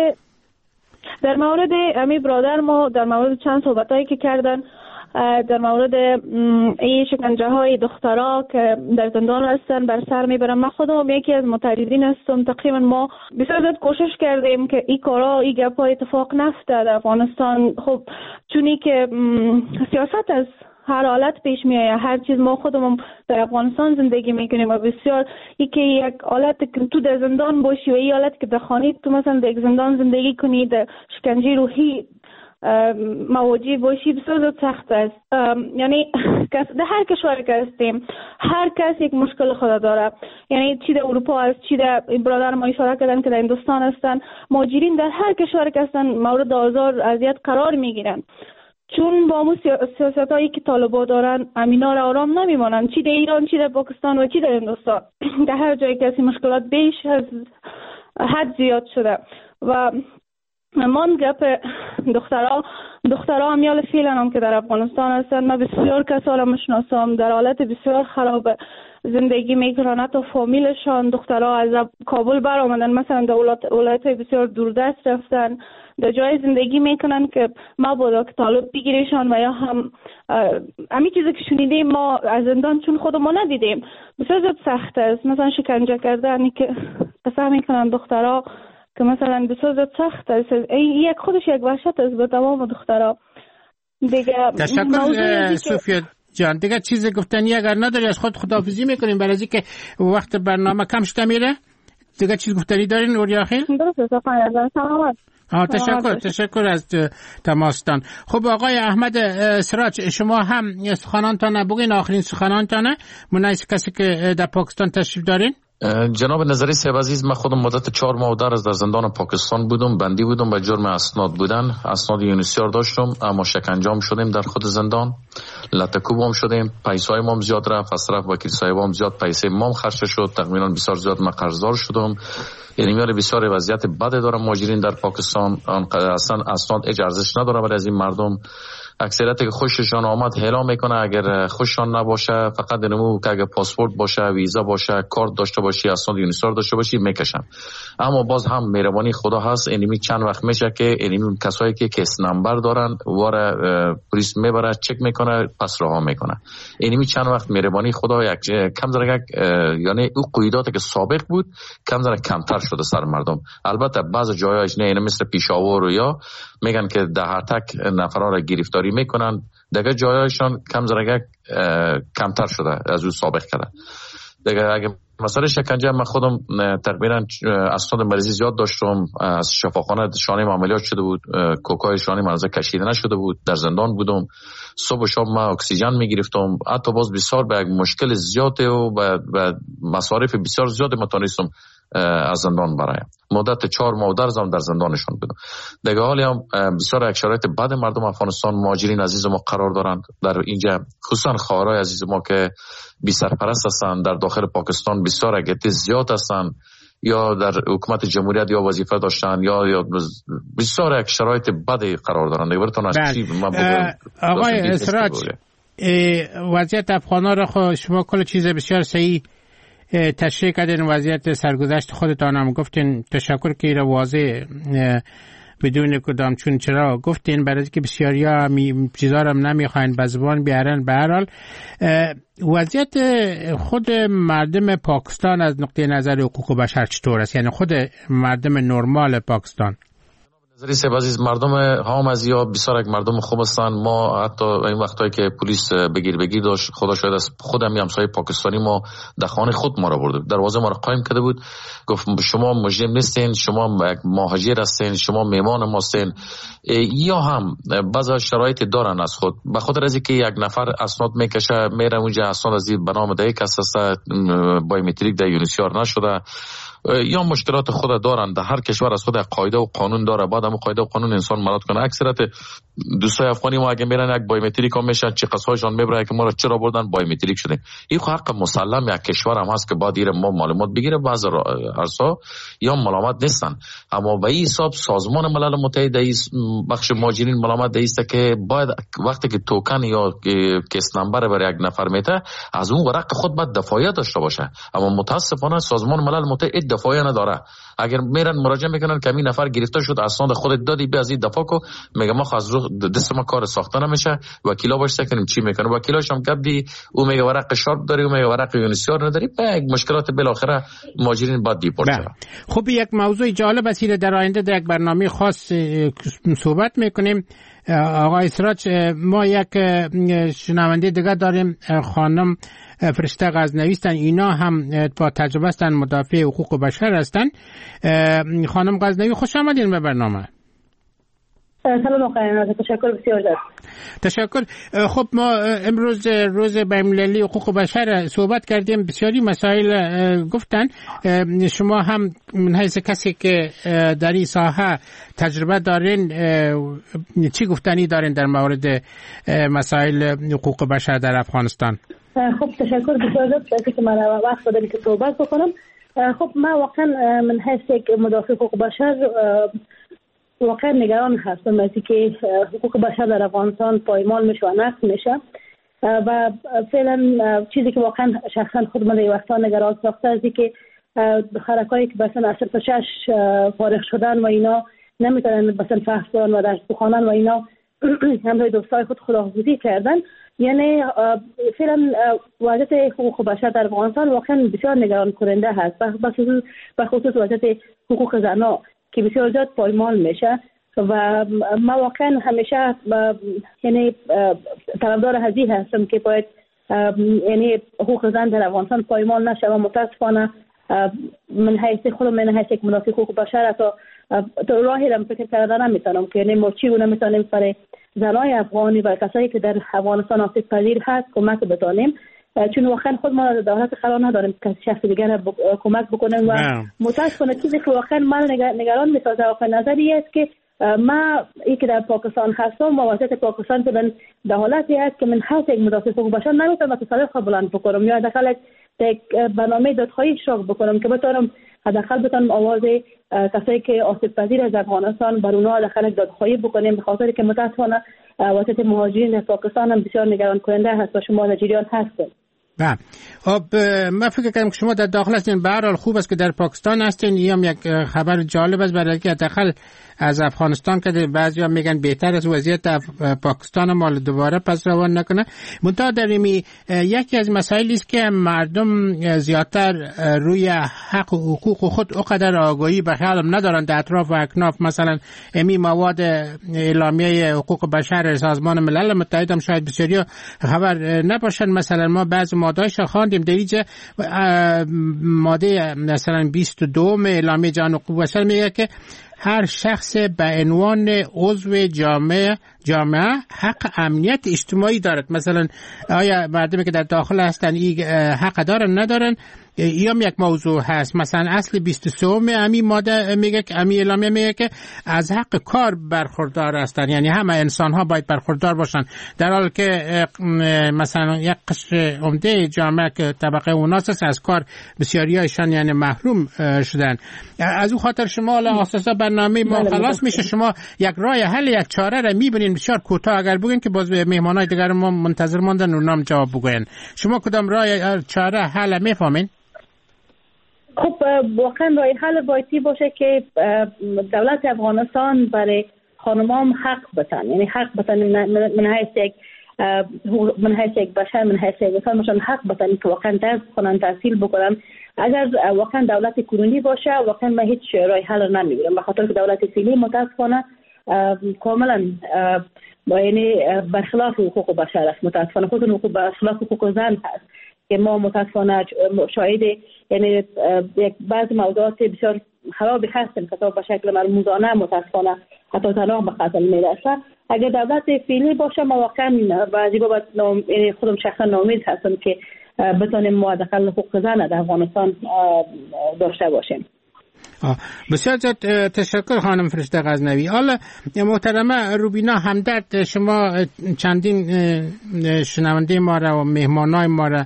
در مورد امی برادر ما در مورد چند صحبتایی که کردن در مورد این شکنجه های دخترها که در زندان هستن بر سر میبرن. من خودم یکی از متعرضین هستم. تقریبا ما بسیار زیاد کوشش کردیم که این کارا این گپا اتفاق نیفتاد در افغانستان. خب چونی که سیاست از هر حالت پیش می آید، هر چیز ما خودمون در افغانستان زندگی میکنیم و بسیار ای که یک حالت که تو در زندان باشی و این حالت که در خانه تو مثلا در زندان زندگی کنی، در شکنجه روحی مواجه باشی بسیار زیاد سخت است. یعنی در هر کشوری که هستیم هر کس یک مشکل خود داره. یعنی چی در اروپا است، چی در برادر ما اشاره کردن که در هندوستان هستن، مهاجرین در هر کشوری که هستن مورد آزار اذیت قرار میگیرن، چون با همون سیاست هایی که طالبا دارن امینا را آرام نمیمانن، چی در ایران، چی در پاکستان و چی در هندوستان. در هر جایی که این مشکلات بیش از حد زیاد شده و من گپ دخترها دخترها امیال فعلا هم که در افغانستان هستند. من بسیار کسا را میشناسم در حالت بسیار خراب زندگی میکنن، حتی فامیلشان دخترها از کابل برآمدن، مثلا در ولایت بسیار دوردست رفتن، در جای زندگی میکنن که ما باید که طالب بگیریشان و یا هم همین چیزی که شنیدیم ما از زندان چون خودمون ندیدیم بسیار زیاد سخت است. مثلا شکنجه کردن که قسم میکنن دخترها که مثلا بسیار زیاد سخت است. این یک خودش یک وحشت است به تمام دخترها دیگه. تشکر صوفیا جان. دیگه چیز گفتنی اگر نداری از خود خداحافظی میکنیم برای از اینکه وقت برنامه کم شده میره. دیگه چیز گفتنی دارین اوریا خیل؟ درسته سلامت. آه تشکر تشکر از تماستان. خب آقای احمد سراج شما هم سخنانتان بگین، آخرین سخنانتان مناسب کسی که در پاکستان تشریف دارین. جناب نظری صاحب عزیز، من خودم مدت چهار ماه در از در زندان پاکستان بودم، بندی بودم به جرم اسناد بودن، اسناد یونیسیار داشتم اما شکنجه شدیم در خود زندان، لطکوب هم شدیم، پیسای ما زیاد رفت، از طرف وکیل صاحب هم زیاد پیسه ما خرج شد، تقریبا بسیار زیاد من قرضدار شدم. یعنی میاره بسیار وضعیت بده داره مهاجرین در پاکستان، اصلا اسناد ارزش نداره برای از این مردم. اکثریت که خوششان آمد هلا میکنه، اگر خوششان نباشه فقط نمو که اگر پاسپورت باشه، ویزا باشه، کارت داشته باشی، اسناد یونیسیار داشته باشی میکشن. اما باز هم مهربانی خدا هست، اینمی چند وقت میشه که اینمی کسایی که کیس نمبر دارن واره پلیس میبره چک میکنه پس رها میکنه. اینمی چند وقت مهربانی خدا یک کم ذره یعنی او قیوداتی که سابق بود کم ذره کمتر شده سر مردم. البته بعض جایاش نه، اینه مثل پیشاور و یا میگن که ده هر تک نفرا را گرفتاری میکنن، دیگه جایاشان کم زرگه کمتر شده از او سابق کرده. دیگه اگه مثلا شکنجه من خودم تقریبا اسناد مریضی زیاد داشتم، از شفاخانه شانه عملیات شده بود، کوکای شانه من از کشیده نشده بود، در زندان بودم، صبح و شب من اکسیژن میگرفتم، حتی باز بسیار به مشکل زیاد و به مصارف بسیار زیاد متونستم از زندان برایم. مدت چهار ماه در زمان در زندانشون بودم. دیگه حالی هم بسیار یک شرایط بد مردم افغانستان مهاجرین عزیز ما قرار دارند در اینجا، خصوصا خواهرای عزیز ما که بی سرپرست هستند در داخل پاکستان بسیار اگه زیاد هستند، یا در حکومت جمهوریت یا وظیفه داشتن یا یا بسیار یک شرایط بدی قرار دارند. دیگه براتون از چی من بگم آقای سراج وضعیت افغانا را خود شما کل چیز بسیار صحیح تشریح کردین، وضعیت سرگذشت خودتان هم گفتین. تشکر که ایره واضح بدون کدام چون چرا گفتین، برای که بسیاری ها چیزا رو نمیخواین به زبان بیارن. به هر حال وضعیت خود مردم پاکستان از نقطه نظر حقوق بشر چطور است؟ یعنی خود مردم نرمال پاکستان. نظری صاحب عزیز، مردم هام از یا بسیار یک مردم خوب هستن. ما حتی این وقتایی که پلیس بگیر بگیر داشت، خدا شاید است خودم همسایه پاکستانی ما در خانه خود ما را برده، دروازه ما را قایم کرده بود، گفت شما مجرم نیستین، شما یک مهاجر هستین، شما میمان ما هستین. یا هم بعضی شرایط دارن از خود، به خاطر از اینکه یک نفر اسناد میکشه میره اونجا اسناد از به نام ده کس است بایومتریک در یونیسیار نشده، یا مشکلات خود دارن. در هر کشور از خود قاعده و قانون داره، بعد هم قاعده و قانون انسان مراد کنه. اکثریت دوستای افغانی ما اگه میرن یک بایومتریک هم میشن، چه قصه‌هاشون میبره که ما را چرا بردن بایومتریک شده. این حق مسلم یک کشور هم هست که بعد ایره ما معلومات بگیره. بعض ارسا یا ملامت نیستن، اما به این حساب سازمان ملل متحد بخش مهاجرین ملامت است که باید وقتی که توکن یا کیس نمبر برای یک نفر میته از اون ورق خود باید دفاعیه داشته باشه، اما متاسفانه سازمان ملل متحد دفاعی نداره. اگر میرن مراجعه میکنن که این نفر گرفته شد اسناد خودت دادی بیا از این دفاع کو، میگه ما از دست ما کار ساخته نمیشه، وکیلا باش کنیم چی میکنه، وکیلاش هم گفتی او میگه ورق شارپ داری، او میگه ورق یونیسیار نداری، به مشکلات بالاخره مهاجرین بعد دیپورت شدن. خب یک موضوع جالب است در آینده در یک برنامه خاص صحبت میکنیم. آقای سراج، ما یک شنونده دیگه داریم، خانم فرشته غزنوی هستن، اینا هم با تجربه هستن، مدافع حقوق بشر هستن. خانم غزنوی خوش آمدین به برنامه. سلام آقای، تشکر بسیار زیاد. تشکر. خب ما امروز روز بین‌المللی حقوق بشر صحبت کردیم، بسیاری مسائل گفتن. شما هم من حیث کسی که در این ساحه تجربه دارین چی گفتنی دارین در مورد مسائل حقوق بشر در افغانستان؟ خب تشکر بسیار زیاد که من وقت دادم که صحبت بکنم. خب ما واقعا من حیث یک مدافع حقوق بشر واقعا نگران هستم از اینکه حقوق بشر در افغانستان پایمال میشه و نقض میشه و فعلا چیزی که واقعا شخصا خود من در وقتا نگران ساخته از اینکه خرکایی که مثلا از صرف شش فارغ شدن و اینا نمیتونن مثلا فحص کنن و درس بخوانن و اینا همراه دوستای خود خداحافظی کردن. یعنی فعلا وضعیت حقوق بشر در افغانستان واقعا بسیار نگران کننده هست، به خصوص وضعیت حقوق زنها که بسیار زیاد پایمال میشه و ما واقعا همیشه یعنی طرفدار هذی هستم که باید یعنی حقوق زن در افغانستان پایمال نشه و متاسفانه من حیث خودم من حیث یک مدافع حقوق بشر تا راهی را فکر کردن نمیتونم که یعنی ما چی رو نمیتونیم برای زنای افغانی و کسایی که در افغانستان آسیب پذیر هست کمک بتونیم، چون واقعا خود ما در دولت قرار نداریم که شخص دیگر بک... کمک بکنیم و متاسفانه چیزی که واقعا من نگران میسازه واقعا نظری است که ما ای که در پاکستان هستم و وضعیت پاکستان که در حالتی است که من حیث یک مدافع حقوق بشر نمیتونم تصادف بلند بکنم یا حداقل یک برنامه دادخواهی اشتراک بکنم که بتونم حداقل بتونم آواز کسایی که آسیب پذیر از افغانستان بر اونها حداقل دادخواهی بکنیم، به خاطر که متاسفانه وضعیت مهاجرین در پاکستان هم بسیار نگران کننده هست و شما در جریان هستید. بله. خب من فکر کنم که شما در داخل هستین، به هر حال خوب است که در پاکستان هستین. این هم یک خبر جالب است برای که داخل از افغانستان که بعضیا میگن بهتر از وضعیت پاکستان مال دوباره پس روان نکنه. منتها در این یکی از مسائلی است که مردم زیادتر روی حق و حقوق خود اقدر آگاهی به خیالم ندارن در اطراف و اکناف. مثلا امی مواد اعلامیه حقوق بشر سازمان ملل متحد هم شاید بسیاری خبر نباشن. مثلا ما بعض ماده‌اش خواندیم در اینجا ماده مثلا بیست و دو اعلامیه جهانی حقوق بشر میگه که هر شخص به عنوان عضو جامعه جامعه حق امنیت اجتماعی دارد. مثلا آیا مردمی که در داخل هستن این حق دارن ندارن؟ این هم یک موضوع هست. مثلا اصل بیست و سه امی ماده میگه که امی اعلامیه میگه که از حق کار برخوردار هستن، یعنی همه انسان ها باید برخوردار باشن، در حالی که مثلا یک قشر عمده جامعه که طبقه اوناست از کار بسیاری هایشان یعنی محروم شدن. از اون خاطر شما الان اساسا برنامه ما خلاص میشه، شما یک راه حل یک چاره را میبینین بسیار کوتاه اگر بگین که باز مهمانای دیگر ما منتظر ماندن و نام جواب بگوین. شما کدام راه چاره حل میفهمین؟ خب واقعا راه حل بایدی باشه که دولت افغانستان برای خانمام حق بتن، یعنی حق بتن من حیث یک من حیث یک بشر من حیث یک انسان مشان حق بتن که واقعا درس بخونن تحصیل بکنن. اگر واقعا دولت کنونی باشه واقعا من هیچ راه حل نمیبینم، به خاطر که دولت فعلی متاسفانه کاملا یعنی برخلاف حقوق بشر است. متاسفانه خود حقوق برخلاف حقوق زن هست که ما متاسفانه شاهد یعنی یک بعض موضوعات بسیار خرابی هستیم که به شکل مرموزانه متاسفانه حتی طلاق به قتل میرسه. اگر دولت فعلی باشه ما واقعا بعضی بابت یعنی خودم شخصا ناامید هستم که بتونیم ما حداقل حقوق زن در افغانستان داشته باشیم. بسیار زیاد تشکر خانم فرشته غزنوی. حالا محترمه روبینا همدرد، شما چندین شنونده ما را و مهمانای ما را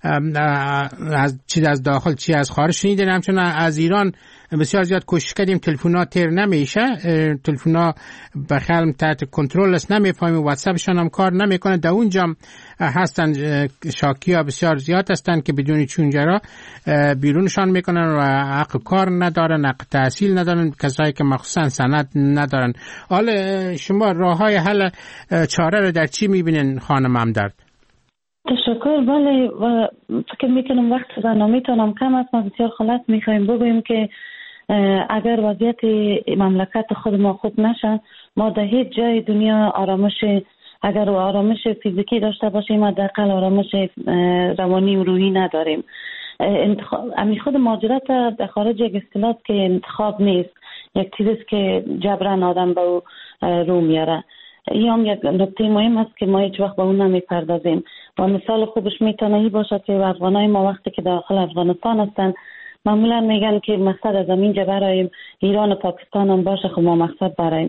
از چی از داخل چی از خارج شنیدین، همچنان از ایران بسیار زیاد کوشش کردیم تلفن‌ها تیر نمیشه، تلفن‌ها بخیالم تحت کنترل است، نمیفهمیم، واتساپشان هم کار نمیکنه. در اونجا هستن شاکی‌ها بسیار زیاد هستن که بدون چونجرا بیرونشان میکنن و حق کار ندارن، حق تحصیل ندارن، کسایی که مخصوصا سند ندارن. حالا شما راههای حل چاره رو در چی میبینین خانم همدرد؟ تشکر. بله و فکر میکنم وقت برنامه تانم کم است، ما بسیار خلاص میخوایم بگوییم که اگر وضعیت مملکت خود ما خوب نشه ما در هیچ جای دنیا آرامش اگر آرامش فیزیکی داشته باشیم حداقل آرامش روانی و روحی نداریم. امی خود مهاجرت در خارج یک اصطلاح که انتخاب نیست، یک چیزی که جبران آدم به رو میاره. این هم یک نکته مهم است که ما هیچ وقت به اون نمیپردازیم و مثال خوبش میتونه این باشه که افغانای ما وقتی که داخل افغانستان هستن معمولا میگن که مقصد از اینجا برایم ایران و پاکستان هم باشه، خب ما مقصد برایم.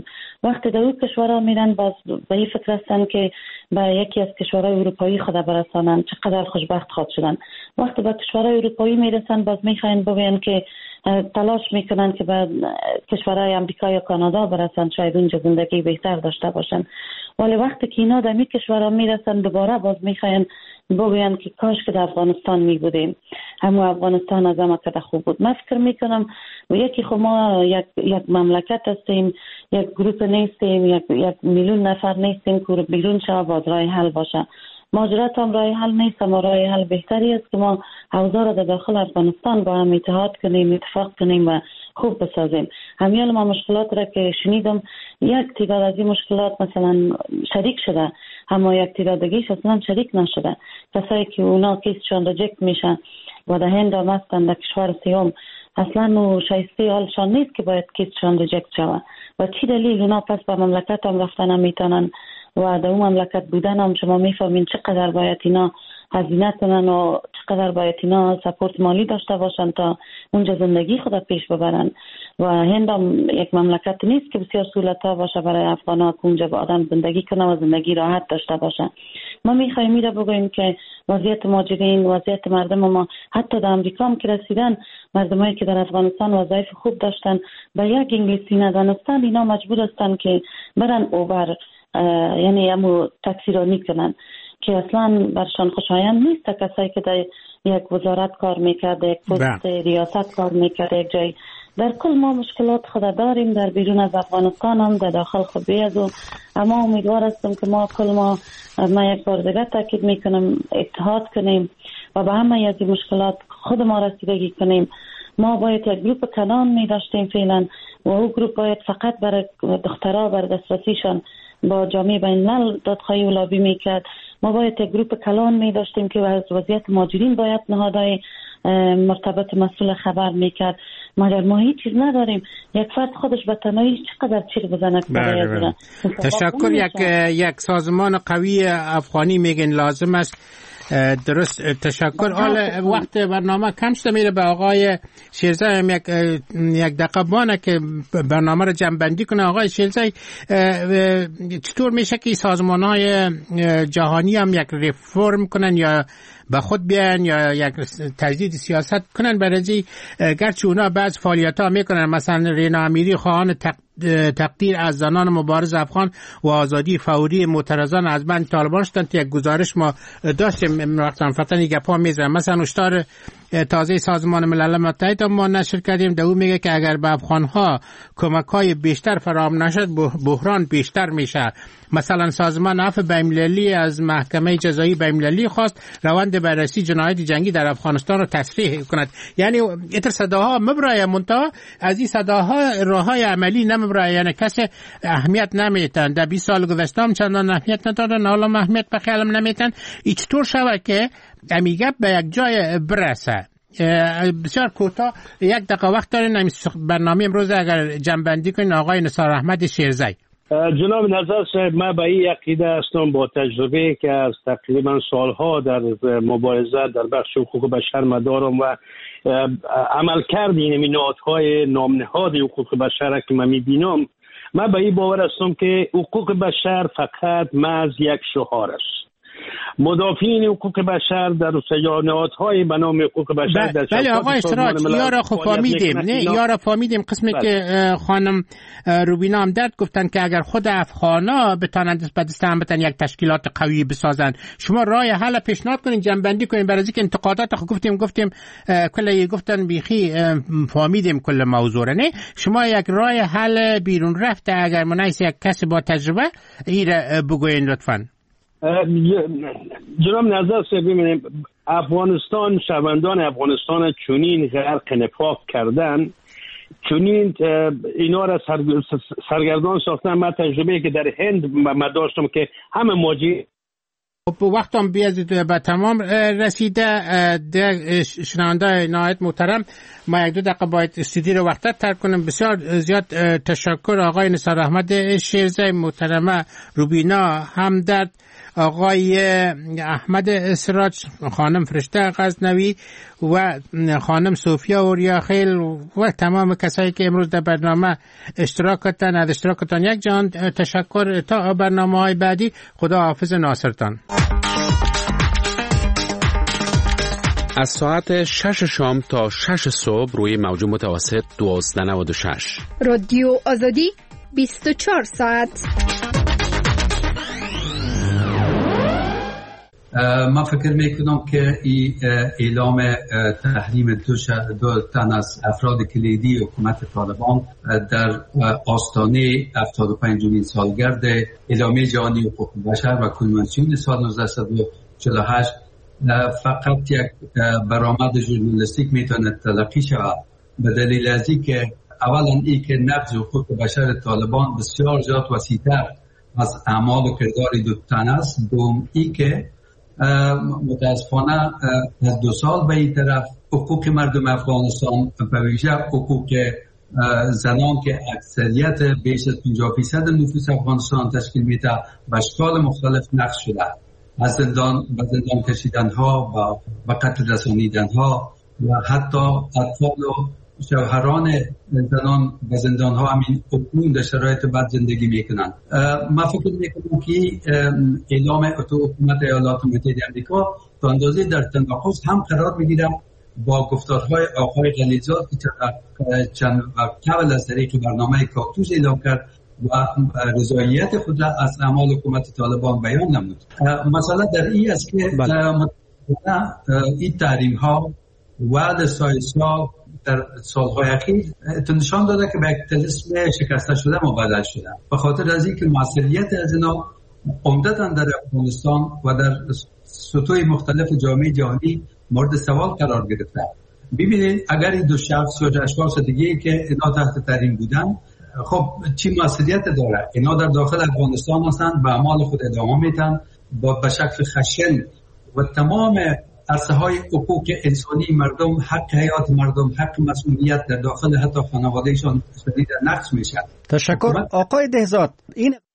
وقتی در اون کشورها میرن باز به این فکر هستن که به یکی از کشورهای اروپایی خود برسانن، چقدر خوشبخت خواهد شدن. وقتی به کشورهای اروپایی میرسن باز میخواین بگوین که تلاش میکنن که به کشورهای امریکا یا کانادا برسن، شاید اونجا زندگی بهتر داشته باشن. ولی وقتی که اینا در می کشورها میرسن دوباره باز میخواین بگوین که کاش که در افغانستان می بودیم، همون افغانستان از همه کده خوب بود. من فکر میکنم یکی خب ما یک, یک مملکت هستیم، یک گروپ نیستیم، یک, یک میلیون نفر نیستیم که بیرون شما باز رای حل باشه. ماجرات هم رای حل نیست، اما رای حل بهتری است که ما اوضاع را در داخل افغانستان با هم اتحاد کنیم، اتفاق کنیم و خوب بسازیم. همیال ما مشکلات را که شنیدم، یک تعداد از این مشکلات مثلا شریک شده، اما یک تعداد دیگه‌اش اصلا شریک نشده. کسایی که اونا کیسشان ریجکت میشن و در هند هم هستن در کشور سیوم، اصلا و شایسته حالشان نیست که باید کیسشان ریجکت شود. و چی دلیل اونا پس به مملکت هم رفتن هم میتونن و در اون مملکت بودن هم شما میفهمین چقدر باید اینا هزینه کنن و چقدر باید اینا سپورت مالی داشته باشن تا اونجا زندگی خود پیش ببرن. و هند هم یک مملکت نیست که بسیار سهولت‌ها باشه برای افغان‌ها که اونجا با آدم زندگی کنه و زندگی راحت داشته باشه. ما میخوایم میره بگویم که وضعیت مهاجرین، وضعیت مردم ما، حتی در امریکا هم که رسیدن، مردمایی که در افغانستان وظایف خوب داشتن به یک انگلیسی ندانستن، اینا مجبور هستن که برن اوبر، یعنی همو تاکسی رانی کنن که اصلا برشان خوشایند نیست. کسایی که در یک وزارت کار میکرده، یک پست ریاست کار میکرده، یک جای، در کل ما مشکلات خود داریم در بیرون از افغانستان هم، در داخل خود بیازو. اما امیدوار هستم که ما کل ما ما یک بار دیگه تاکید میکنم اتحاد کنیم و به همه از این مشکلات خود ما رسیدگی کنیم. ما باید یک گروپ کنان می داشتیم فعلا و او گروپ باید فقط برای دخترها بر دسترسیشان با جامعه بین الملل دادخواهی و لابی میکرد. ما باید یک گروپ کلان می داشتیم که از وضعیت مهاجرین باید نهادهای مرتبط مسئول خبر میکرد. مگر ما هیچ چیز نداریم. یک فرد خودش به تنهایی چقدر چیر بزنه. تشکر. یک یک سازمان قوی افغانی میگن لازم است. درست، تشکر. حالا وقت برنامه کم شده، میره به آقای شیرزای هم یک یک دقیقه بانه که برنامه رو جمع‌بندی کنه. آقای شیرزای، چطور میشه که سازمان‌های جهانی هم یک ریفرم کنن یا به خود بیان یا یک تجدید سیاست کنن؟ برای گرچه اونا بعض فعالیت‌ها میکنن، مثلا رینا امیری خواهان تق... تقدیر از زنان مبارز افغان و آزادی فوری معترضان از بند طالبان شدند. یک گزارش ما داشتیم وقتا فتن گپا میزنم، مثلا هشدار تازه سازمان ملل متحد ما نشر کردیم، در اون میگه که اگر به افغان‌ها کمک‌های بیشتر فراهم نشد بحران بیشتر میشه. مثلا سازمان عفو بین‌المللی از محکمه جزایی بین‌المللی خواست روند بررسی جنایت جنگی در افغانستان رو تصریح کند. یعنی ایتر صداها مبرای منتها از این صداها راههای عملی نمبرای، یعنی کسی اهمیت نمیتن. در بیست سال گذشته هم چندان اهمیت ندادن، حالا اهمیت به خیالم نمیتن. چطور شود که امیگه به یک جای برسه؟ بسیار کوتاه یک دقیقه وقت دارین. برنامه امروز اگر جمع‌بندی کنین آقای نثار احمد شیرزی. جناب نظر صاحب، من به این عقیده هستم با تجربه که از تقریبا سالها در مبارزه در بخش حقوق بشر مدارم و عمل کردیم این نهادهای نامنهاد حقوق بشر که من میبینم، من به این باور هستم که حقوق بشر فقط محض یک شعار است. مدافعین حقوق بشر در نهادهای به نام حقوق بشر در بله آقای سراج، یارا خب فهمیدیم، نه یارا فهمیدیم قسمی بله. که خانم روبینا هم درد گفتن که اگر خود افغانا بتانند به دست هم بتن یک تشکیلات قوی بسازن، شما راه حل پیشنهاد کنین، جنبندی کنین. برای اینکه انتقادات خب گفتیم گفتیم کلی گفتن بیخی فهمیدیم کل موضوع نه، شما یک راه حل بیرون رفته اگر منایس یک کسی با تجربه ایره بگوین لطفاً. جناب نظر صاحب، ببینیم افغانستان، شهروندان افغانستان چنین غرق نفاق کردن، چنین اینا را سرگردان ساختن. من تجربه که در هند من داشتم که همه ماجی خب وقتم بیازید به تمام رسیده. شنونده نهایت محترم، ما یک دو دقیقه باید استودیو رو وقت ترک کنم. بسیار زیاد تشکر آقای نثار احمد شیرزی، محترمه روبینا همدرد آقای احمد اسراج، خانم فرشته غزنوی و خانم صوفیا اوریاخیل و تمام کسایی که امروز در برنامه اشتراک کردن. از اشتراکتان یک جان تشکر. تا برنامه های بعدی، خدا حافظ ناصرتان. از ساعت شش شام تا شش صبح روی موج متوسط دوازده نود و شش. رادیو آزادی بیست و چهار ساعت. من فکر میکنم که این اعلام تحریم دو, دو تن از افراد کلیدی حکومت طالبان در آستانه هفتاد و پنجمین سالگرد اعلامیه جهانی حقوق بشر و کنوانسیون سال نوزده و چهل و هشت فقط یک برآمد ژورنالیستیک میتونه تلقی شود، به دلیل از اینکه اولا ای که نقض حقوق بشر طالبان بسیار زیاد وسیع‌تر از اعمال و کردار دو تن است. دوم ای که متاسفانه از دو سال به این طرف حقوق مردم افغانستان، به ویژه حقوق زنان که اکثریت بیش از پنجاه درصد نفوس افغانستان تشکیل میده، به اشکال مختلف نقض شده، از زندان به زندان کشیدن ها و به قتل رسانیدن ها و حتی اطفال و شوهران زنان به زندان ها همین اکنون در شرایط بد زندگی میکنند. من فکر میکنم که اعلام حکومت ایالات متحده آمریکا تا اندازه در تناقض هم قرار میگیره با گفتارهای آقای غلیظات که چند وقت قبل از طریق برنامه کاکتوس اعلام کرد و رضایت خود را از اعمال حکومت طالبان بیان نمود. مسئله در این است که این تحریم ها و سایسا در سالهای اخیر نشان داده که به یک طلسم شکسته شده مبادله شده، به خاطر از اینکه مسئولیت از اینا عمدتاً در افغانستان و در سطوح مختلف جامعه جهانی مورد سوال قرار گرفته. ببینید اگر این دو شخص یا اشخاص دیگه که اینا تحت تحریم بودن، خب چی مسئولیت داره؟ اینا در داخل افغانستان هستند، به اعمال خود ادامه میدن با به شکل خشن و تمام عرصه های حقوق انسانی مردم، حق حیات مردم، حق مسئولیت در داخل حتی خانوادهشان شدید نقض میشه. تشکر آقای دهزاد. این